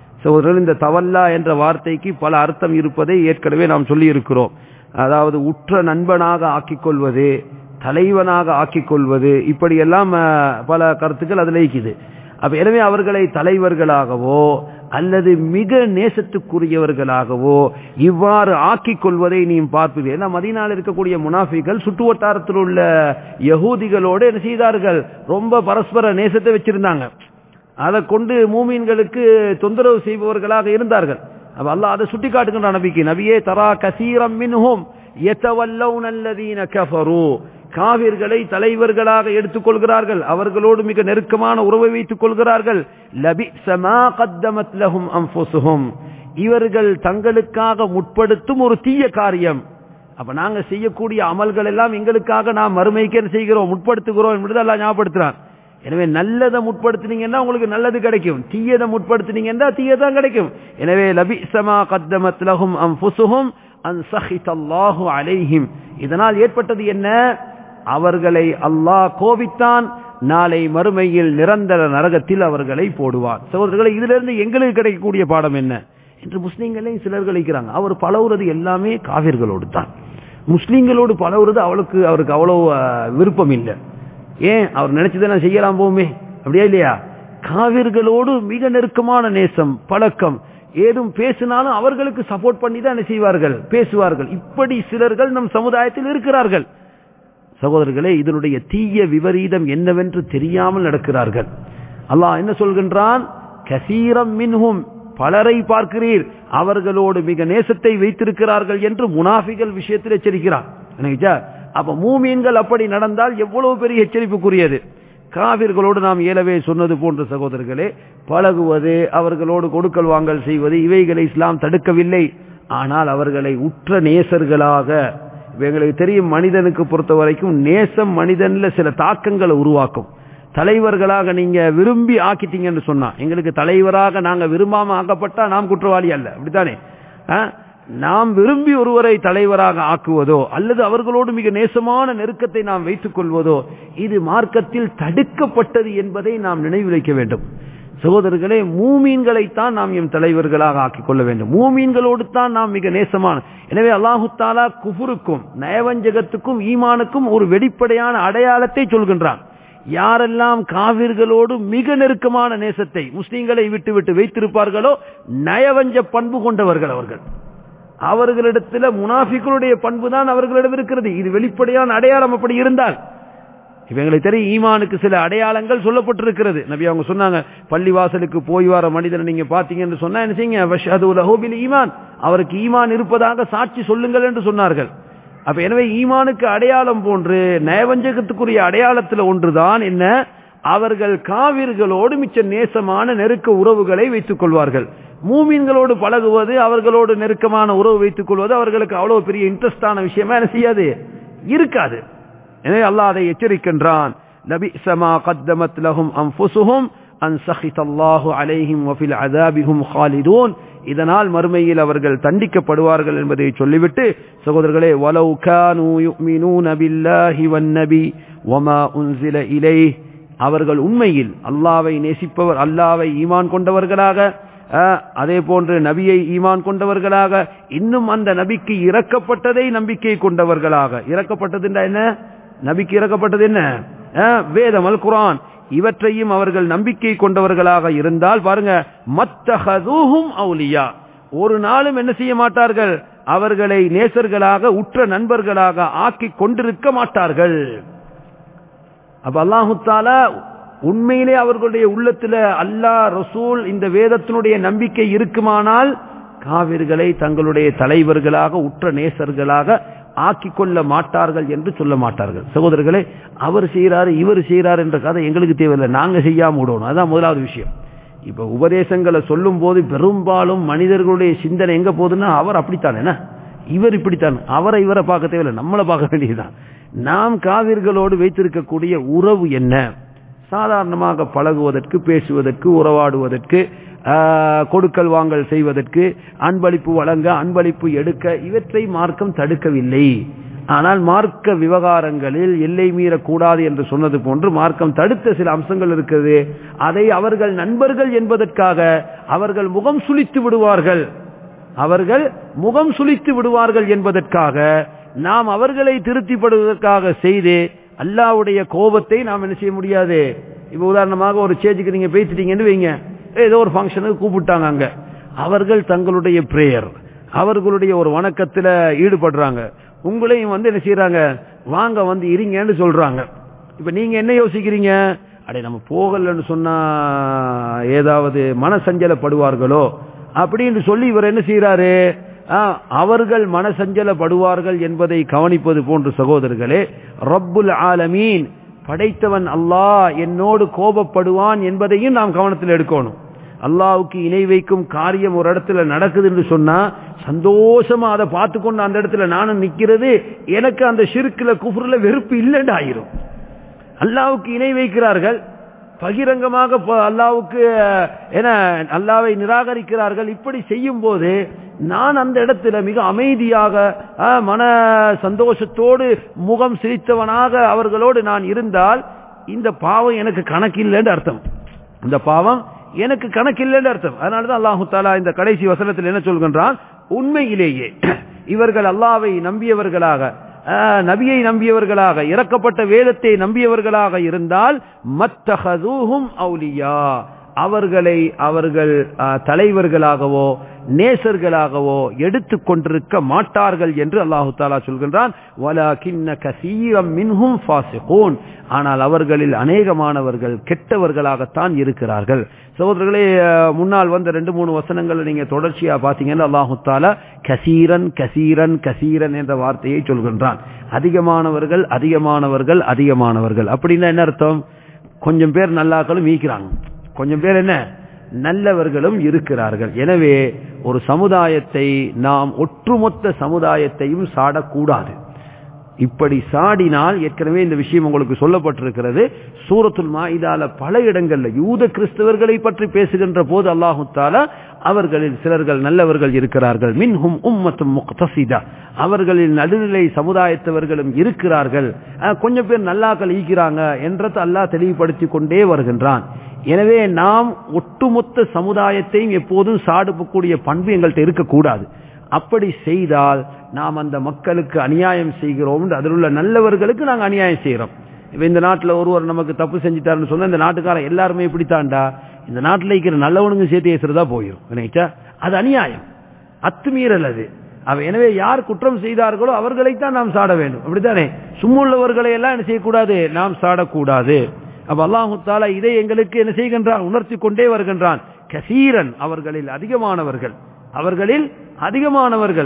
இந்த தவல்லா என்ற வார்த்தைக்கு பல அர்த்தம் இருப்பதை ஏற்கனவே நாம் சொல்லி இருக்கிறோம். அதாவது உற்ற நண்பனாக ஆக்கிக் கொள்வது, தலைவனாக ஆக்கிக் கொள்வது, இப்படியெல்லாம் பல கருத்துக்கள் அதில் இருக்குது. அப்ப எனவே அவர்களை தலைவர்களாகவோ அல்லது மிக நேசத்துக்குரியவர்களாகவோ இவ்வாறு ஆக்கிக் கொள்வதை நீ பார்ப்பீர்கள். ஏன்னா மதீனாவில் இருக்கக்கூடிய முனாஃபிகள் சுற்று வட்டாரத்தில் உள்ள யகூதிகளோடு என்ன செய்தார்கள், ரொம்ப பரஸ்பர நேசத்தை வச்சிருந்தாங்க. அதை கொண்டு மூமீன்களுக்கு தொந்தரவு செய்பவர்களாக இருந்தார்கள். அப்ப அல்லாஹ் அதை சுட்டி காட்டுகின்றான் நபிக்கு, நபியே தரா கஸீரம் மின்ஹும் யதவல்லௌன அல்லதீன கஃபரு, காவிர்களை தலைவர்களாக எடுத்துக் கொள்கிறார்கள், அவர்களோடு மிக நெருக்கமான உறவை வைத்துக் கொள்கிறார்கள். லபிஸ மா கத்தமத் லஹும் அன்ஃபுஸுஹும், இவர்கள் தங்களுக்காக முற்படுத்தும் ஒரு தீய காரியம். அப்ப நாங்க செய்யக்கூடிய அமல்கள் எல்லாம் எங்களுக்காக நாம் மறுமைக்கு என்ன செய்கிறோம், முற்படுத்துகிறோம் என்பதை அல்லாஹ் ஞாபகப்படுத்துறான். எனவே நல்லதை முற்படுத்தினீங்கன்னா உங்களுக்கு நல்லது கிடைக்கும், தீயதை முற்படுத்தினீங்கன்னா தீயதான் கிடைக்கும். எனவே லபிஸ மா கத்தமத் லஹும் அன்ஃபுஸுஹும் அன் ஸஹிதல்லாஹு அலைஹிம், இதனால் ஏற்பட்டது என்ன, அவர்களை அல்லாஹ் கோபித்தான், நாளை மறுமையில் நிரந்தர நரகத்தில் அவர்களை போடுவார். சகோதரர்களை, இதிலிருந்து எங்களுக்கு கிடைக்கக்கூடிய பாடம் என்ன என்று முஸ்லீம்களே சிலர்கள் இருக்கிறாங்க. அவர் பழகுறது எல்லாமே காவிர்களோடு தான், முஸ்லீம்களோடு பழகுறது அவருக்கு அவ்வளவு விருப்பம் இல்லை. ஏன், அவர் நினைச்சதை செய்யலாம் போமே, அப்படியா இல்லையா? காவிர்களோடு மிக நெருக்கமான நேசம், பழக்கம், ஏதும் பேசினாலும் அவர்களுக்கு சப்போர்ட் பண்ணி தான் என்ன செய்வார்கள், பேசுவார்கள். இப்படி சிலர்கள் நம் சமுதாயத்தில் இருக்கிறார்கள். சகோதரர்களே, இதனுடைய தீய விபரீதம் என்னவென்று தெரியாமல் நடக்கிறார்கள். அல்லாஹ் என்ன சொல்கின்றான், கஸீரம் மின்ஹும், பலரை பார்க்கிறீர் அவர்களோடு மிக நேசத்தை வைத்திருக்கிறார்கள் என்று முனாஃபிகள் விஷயத்தில் எச்சரிக்கிறார். அப்ப மூமீன்கள் அப்படி நடந்தால் எவ்வளவு பெரிய எச்சரிப்புக்குரியது. காவிர்களோடு நாம் ஏலவே சொன்னது போன்ற சகோதரர்களே, பழகுவது, அவர்களோடு கொடுக்கல் வாங்கல் செய்வது, இவைகளை இஸ்லாம் தடுக்கவில்லை. ஆனால் அவர்களை உற்ற நேசர்களாக, எங்களுக்கு தெரியும் மனிதனுக்கு பொறுத்த வரைக்கும் நேசம் மனிதன்ல சில தாக்கங்களை உருவாக்கும். தலைவர்களாக நீங்க விரும்பி ஆக்கிட்டீங்கன்னு சொன்னா, எங்களுக்கு தலைவராக நாங்க விரும்பாம ஆக்கப்பட்டா நாம் குற்றவாளி அல்ல, அப்படித்தானே? நாம் விரும்பி ஒருவரை தலைவராக ஆக்குவதோ அல்லது அவர்களோடு மிக நேசமான நெருக்கத்தை நாம் வைத்துக் கொள்வதோ இது மார்க்கத்தில் தடுக்கப்பட்டது என்பதை நாம் நினைவு வைக்க வேண்டும். சகோதரர்களே, மூமீன்களைத்தான் நாம் எம் தலைவர்களாக ஆக்கிக் கொள்ள வேண்டும். மூமீன்களோடு தான் நாம் மிக நேசமான. எனவே அல்லாஹு தஆலா குஃபுருக்கும் நயவஞ்சகத்துக்கும் ஈமானுக்கும் ஒரு வெளிப்படையான அடையாளத்தை சொல்கின்றான். யாரெல்லாம் காவிர்களோடு மிக நெருக்கமான நேசத்தை முஸ்லிம்களை விட்டு வைத்திருப்பார்களோ நயவஞ்ச பண்பு கொண்டவர்கள் அவர்கள். அவர்களிடத்தில் முனாஃபிகளுடைய பண்பு தான் அவர்களிடம் இருக்கிறது. இது வெளிப்படையான அடையாளம். அப்படி இருந்தால் இவங்களுக்கு தெரியும் ஈமானுக்கு சில அடையாளங்கள் சொல்லப்பட்டிருக்கிறது. நபி அவங்க சொன்னாங்க, பள்ளிவாசலுக்கு போய் வர மனிதனை நீங்க பாத்தீங்கன்னு சொன்னா என்ன செய்யுங்க, வஷ்ஹது லஹு பில் ஈமான், அவருக்கு ஈமான் இருப்பதாக சாட்சி சொல்லுங்கள் என்று சொன்னார்கள். அப்ப எனவே ஈமானுக்கு அடையாளம் போன்று நயவஞ்சகத்துக்குரிய அடையாளத்தில் ஒன்றுதான் என்ன, அவர்கள் காவிர்களோடு மிச்ச நேசமான நெருக்க உறவுகளை வைத்துக் கொள்வார்கள். மூமீன்களோடு பழகுவது, அவர்களோடு நெருக்கமான உறவு வைத்துக் கொள்வது அவர்களுக்கு அவ்வளவு பெரிய இன்ட்ரெஸ்டான விஷயமா என்ன செய்யாது, இருக்காது. எனவே அல்லாஹ் அதை எச்சரிக்கின்றான். லபிஸ மா கத்தமத் லஹும் அன்ஃபுஸுஹும் அன் ஸஹிதல்லாஹு அலைஹிம் வஃபில் அஸாபிஹும் காலிதூன், இதனால் மறுமையில் அவர்கள் தண்டிக்கப்படுவார்கள் என்பதை சொல்லிவிட்டு சகோதரர்களே, வலவ் கானூ யுமினூன பில்லாஹி வன்னபி வமா உன்ஸில இலைஹி, அவர்கள் உண்மையில் அல்லாஹ்வை நேசிப்பவர், அல்லாஹ்வை ஈமான் கொண்டவர்களாக, அதே போன்று நபியை ஈமான் கொண்டவர்களாக, இன்னும் அந்த நபிக்கு இறக்கப்பட்டதை நம்பிக்கை கொண்டவர்களாக. இறக்கப்பட்டது என்ன? நபிக்கு இறக்கப்பட்டது என்ன? வேதம், அல் குர்ஆன். இவற்றையும் அவர்கள் நம்பிக்கை கொண்டவர்களாக இருந்தால் பாருங்க, மத்தஹதூஹும் அவுலியா, ஒரு நாளும் என்ன செய்ய மாட்டார்கள்? அவர்களை நேசர்களாக, உற்ற நண்பர்களாக ஆக்கி கொண்டிருக்க மாட்டார்கள். அப்ப அல்லாஹு தஆலா உண்மையிலே அவர்களுடைய உள்ளத்துல அல்லாஹ், ரசூல், இந்த வேதத்தினுடைய நம்பிக்கை இருக்குமானால் காவிர்களை தங்களுடைய தலைவர்களாக, உற்ற நேசர்களாக ஆக்கிக் கொள்ள மாட்டார்கள் என்று சொல்ல மாட்டார்கள். சகோதரர்களே, அவர் செய்யறாரு இவர் செய்யறாரு என்ற கதை எங்களுக்கு தேவையில்லை, நாங்க செய்யாம விடணும். அதுதான் முதலாவது விஷயம். இப்ப உபதேசங்களை சொல்லும் போது பெரும்பாலும் மனிதர்களுடைய சிந்தனை எங்க போகுதுன்னா, அவர் அப்படித்தானே, இவர் இப்படித்தான், அவரை இவரை பார்க்க தேவையில்லை, நம்மளை பார்க்க வேண்டியதுதான். நாம் காவிர்களோடு வைத்திருக்கக்கூடிய உறவு என்ன? சாதாரணமாக பழகுவதற்கு, பேசுவதற்கு, உறவாடுவதற்கு, கொடுக்கல் வாங்கல் செய்வதற்கு, அன்பளிப்பு வழங்க, அன்பளிப்பு எடுக்க, இவற்றை மார்க்கம் தடுக்கவில்லை. ஆனால் மார்க்க விவகாரங்களில் எல்லை மீறக்கூடாது என்று சொன்னது போன்று மார்க்கம் தடுத்த சில அம்சங்கள் இருக்கிறது. அதை அவர்கள் நண்பர்கள் என்பதற்காக அவர்கள் முகம் சுளித்து விடுவார்கள், அவர்கள் முகம் சுளித்து விடுவார்கள் என்பதற்காக நாம் அவர்களை திருப்திப்படுவதற்காக செய்து அல்லாஹ்வுடைய கோபத்தை நாம் என்ன செய்ய முடியாது. இப்ப உதாரணமாக ஒரு ஸ்டேஜுக்கு நீங்க பேசிட்டீங்கன்னு வைங்க, ஏதோ ஒரு ஃபங்க்ஷனுக்கு கூப்பிட்டாங்க, அங்க அவர்கள் தங்களுடைய பிரேயர், அவர்களுடைய ஒரு வணக்கத்துல ஈடுபடுறாங்க, உங்களையும் என்ன செய்யறாங்க, வாங்க இருங்கன்னு சொல்றாங்க. இப்ப நீங்க என்ன யோசிக்கிறீங்க? அடே நம்ம போகலன்னு சொன்னா ஏதாவது மனசஞ்சலப்படுவார்களோ அப்படின்னு சொல்லி இவர் என்ன செய்யறாரு, அவர்கள் மனசஞ்சலப்படுவார்கள் என்பதை கவனிப்பது போன்று சகோதரர்களே, ரப்புல் ஆலமீன், படைத்தவன் அல்லாஹ் என்னோடு கோபப்படுவான் என்பதையும் நாம் கவனத்தில் எடுக்கணும். அல்லாஹ்வுக்கு இணை வைக்கும் காரியம் ஒரு இடத்துல நடக்குது என்று சொன்னா சந்தோஷமா அதை பார்த்து கொண்டு அந்த இடத்துல நானும் நிக்கிறது, எனக்கு அந்த ஷிர்க்ல குஃப்ர்ல வெறுப்பு இல்லைன்னு ஆயிரும். அல்லாஹ்வுக்கு இணை வைக்கிறார்கள், பகிரங்கமாக அல்லாஹ்வுக்கு அல்லாஹ்வை நிராகரிக்கிறார்கள். இப்படி செய்யும் போது நான் அந்த இடத்துல மிக அமைதியாக, மன சந்தோஷத்தோடு, முகம் சிரித்தவனாக அவர்களோடு நான் இருந்தால் இந்த பாவம் எனக்கு கணக்கில்லைன்னு அர்த்தம். இந்த பாவம் எனக்கு கணக்கில்லைன்னு அர்த்தம். அதனாலதான் அல்லாஹு தஆலா இந்த கடைசி வசனத்தில் என்ன சொல்கின்றான், உண்மையிலேயே இவர்கள் அல்லாஹ்வை நம்பியவர்களாக, நபியை நம்பியவர்களாக, இறக்கப்பட்ட வேதத்தை நம்பியவர்களாக இருந்தால் மத்தஹதூஹும் அவுலியா, அவர்களை அவர்கள் தலைவர்களாகவோ நேசர்களாகவோ எடுத்துக் கொண்டிருக்க மாட்டார்கள் என்று அல்லாஹு தஆலா சொல்கின்றான். வலகின்ன கஸீரம் மின்ஹும் ஃபாஸிகூன், ஆனால் அவர்களில் அநேகமானவர்கள் கெட்டவர்களாகத்தான் இருக்கிறார்கள். சகோதரர்களே, முன்னால் வந்த 2-3 வசனங்களை நீங்க தொடர்ச்சியா பாத்தீங்கன்னா அல்லாஹு தஆலா கஸீரன் கஸீரன் கஸீரன் என்ற வார்த்தையை சொல்கின்றான். அதிகமானவர்கள் அதிகமானவர்கள் அதிகமானவர்கள் அப்படின்னா என்ன அர்த்தம்? கொஞ்சம் பேர் நல்லாக்களும் ஈக்கிறாங்க, கொஞ்சம் பேர் என்ன நல்லவர்களும் இருக்கிறார்கள். எனவே ஒரு சமுதாயத்தை நாம் ஒட்டுமொத்த சமுதாயத்தையும் சாடக்கூடாது. இப்படி சாடினால், ஏற்கனவே இந்த விஷயம் உங்களுக்கு சொல்லப்பட்டிருக்கிறது சூரத்துல் மாஇதால பல இடங்கள்ல யூத கிறிஸ்தவர்களை பற்றி பேசுகின்ற போது அல்லாஹு தஆலா அவர்களில் சிலர்கள் நல்லவர்கள் இருக்கிறார்கள், மின்ஹும் உம்மத்தும் முக்தஸிதா, அவர்களில் நடுநிலை சமுதாயத்தவர்களும் இருக்கிறார்கள், கொஞ்சம் பேர் நல்லாக்கள் ஈக்கிறாங்க என்றதை அல்லாஹ் தெளிவுபடுத்தி கொண்டே வருகின்றான். எனவே நாம் ஒட்டுமொத்த சமுதாயத்தையும் எப்போதும் சாடுபக்கூடிய பண்பு எங்கள்கிட்ட இருக்கக்கூடாது. அப்படி செய்தால் நாம் அந்த மக்களுக்கு அநியாயம் செய்கிறோம், அதில் உள்ள நல்லவர்களுக்கு நாங்கள் அநியாயம் செய்கிறோம். இப்ப இந்த நாட்டில் ஒருவர் நமக்கு தப்பு செஞ்சுட்டாருன்னு சொன்னா இந்த நாட்டுக்காரன் எல்லாருமே இப்படித்தான்டா, இந்த நாட்டில் இருக்கிற நல்லவனுங்க சேர்த்து ஏசுறதா போயிடும். அது அநியாயம், அத்துமீறல் அது. எனவே யார் குற்றம் செய்தார்களோ அவர்களைத்தான் நாம் சாட வேண்டும், அப்படித்தானே? சும்முள்ளவர்களை எல்லாம் என்ன செய்யக்கூடாது, நாம் சாடக்கூடாது. அப்ப அல்லாஹு தஆலா இதை எங்களுக்கு என்ன செய்கின்றான், உணர்த்தி கொண்டே வருகின்றான். கஸீரன், அவர்களில் அதிகமானவர்கள், அவர்களில் அதிகமானவர்கள்,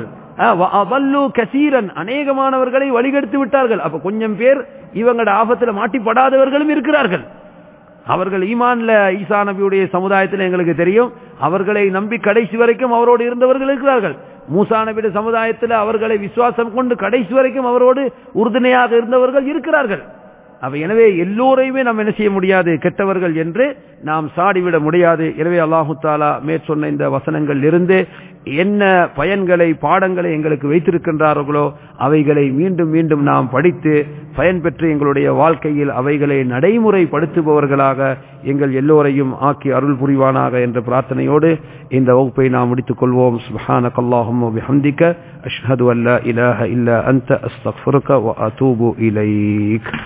கஸீரன், அநேகமானவர்களை வழிகெடுத்து விட்டார்கள். அப்ப கொஞ்சம் பேர் இவங்களோட ஆபத்துல மாட்டிப்படாதவர்களும் இருக்கிறார்கள். அவர்கள் ஈமான்ல ஈசா நபியுடைய சமுதாயத்தில் எங்களுக்கு தெரியும், அவர்களை நம்பி கடைசி வரைக்கும் அவரோடு இருந்தவர்கள் இருக்கிறார்கள். மூசா நபியுடைய சமுதாயத்தில் அவர்களை விசுவாசம் கொண்டு கடைசி வரைக்கும் அவரோடு உறுதுணையாக இருந்தவர்கள் இருக்கிறார்கள். எனவே எல்லோரையுமே நாம் என்ன செய்ய முடியாது, கெட்டவர்கள் என்று நாம் சாடிவிட முடியாது. எனவே அல்லாஹு தஆலா மேற்சொன்ன இந்த வசனங்கள் இருந்து என்ன பயன்களை பாடங்களை எங்களுக்கு வைத்திருக்கின்றார்களோ அவைகளை மீண்டும் மீண்டும் நாம் படித்து பயன் பெற்று எங்களுடைய வாழ்க்கையில் அவைகளை நடைமுறைப்படுத்துபவர்களாக எங்கள் எல்லோரையும் ஆக்கி அருள் புரிவானாக என்ற பிரார்த்தனையோடு இந்த வகுப்பை நாம் முடித்துக் கொள்வோம். சுப்ஹானக்கல்லாஹும்ம வபிஹம்திக அஷ்ஹது அல்லா இலாஹ இல்லா அன்த அஸ்தக்ஃபிருக வ அதூபு இலைக்.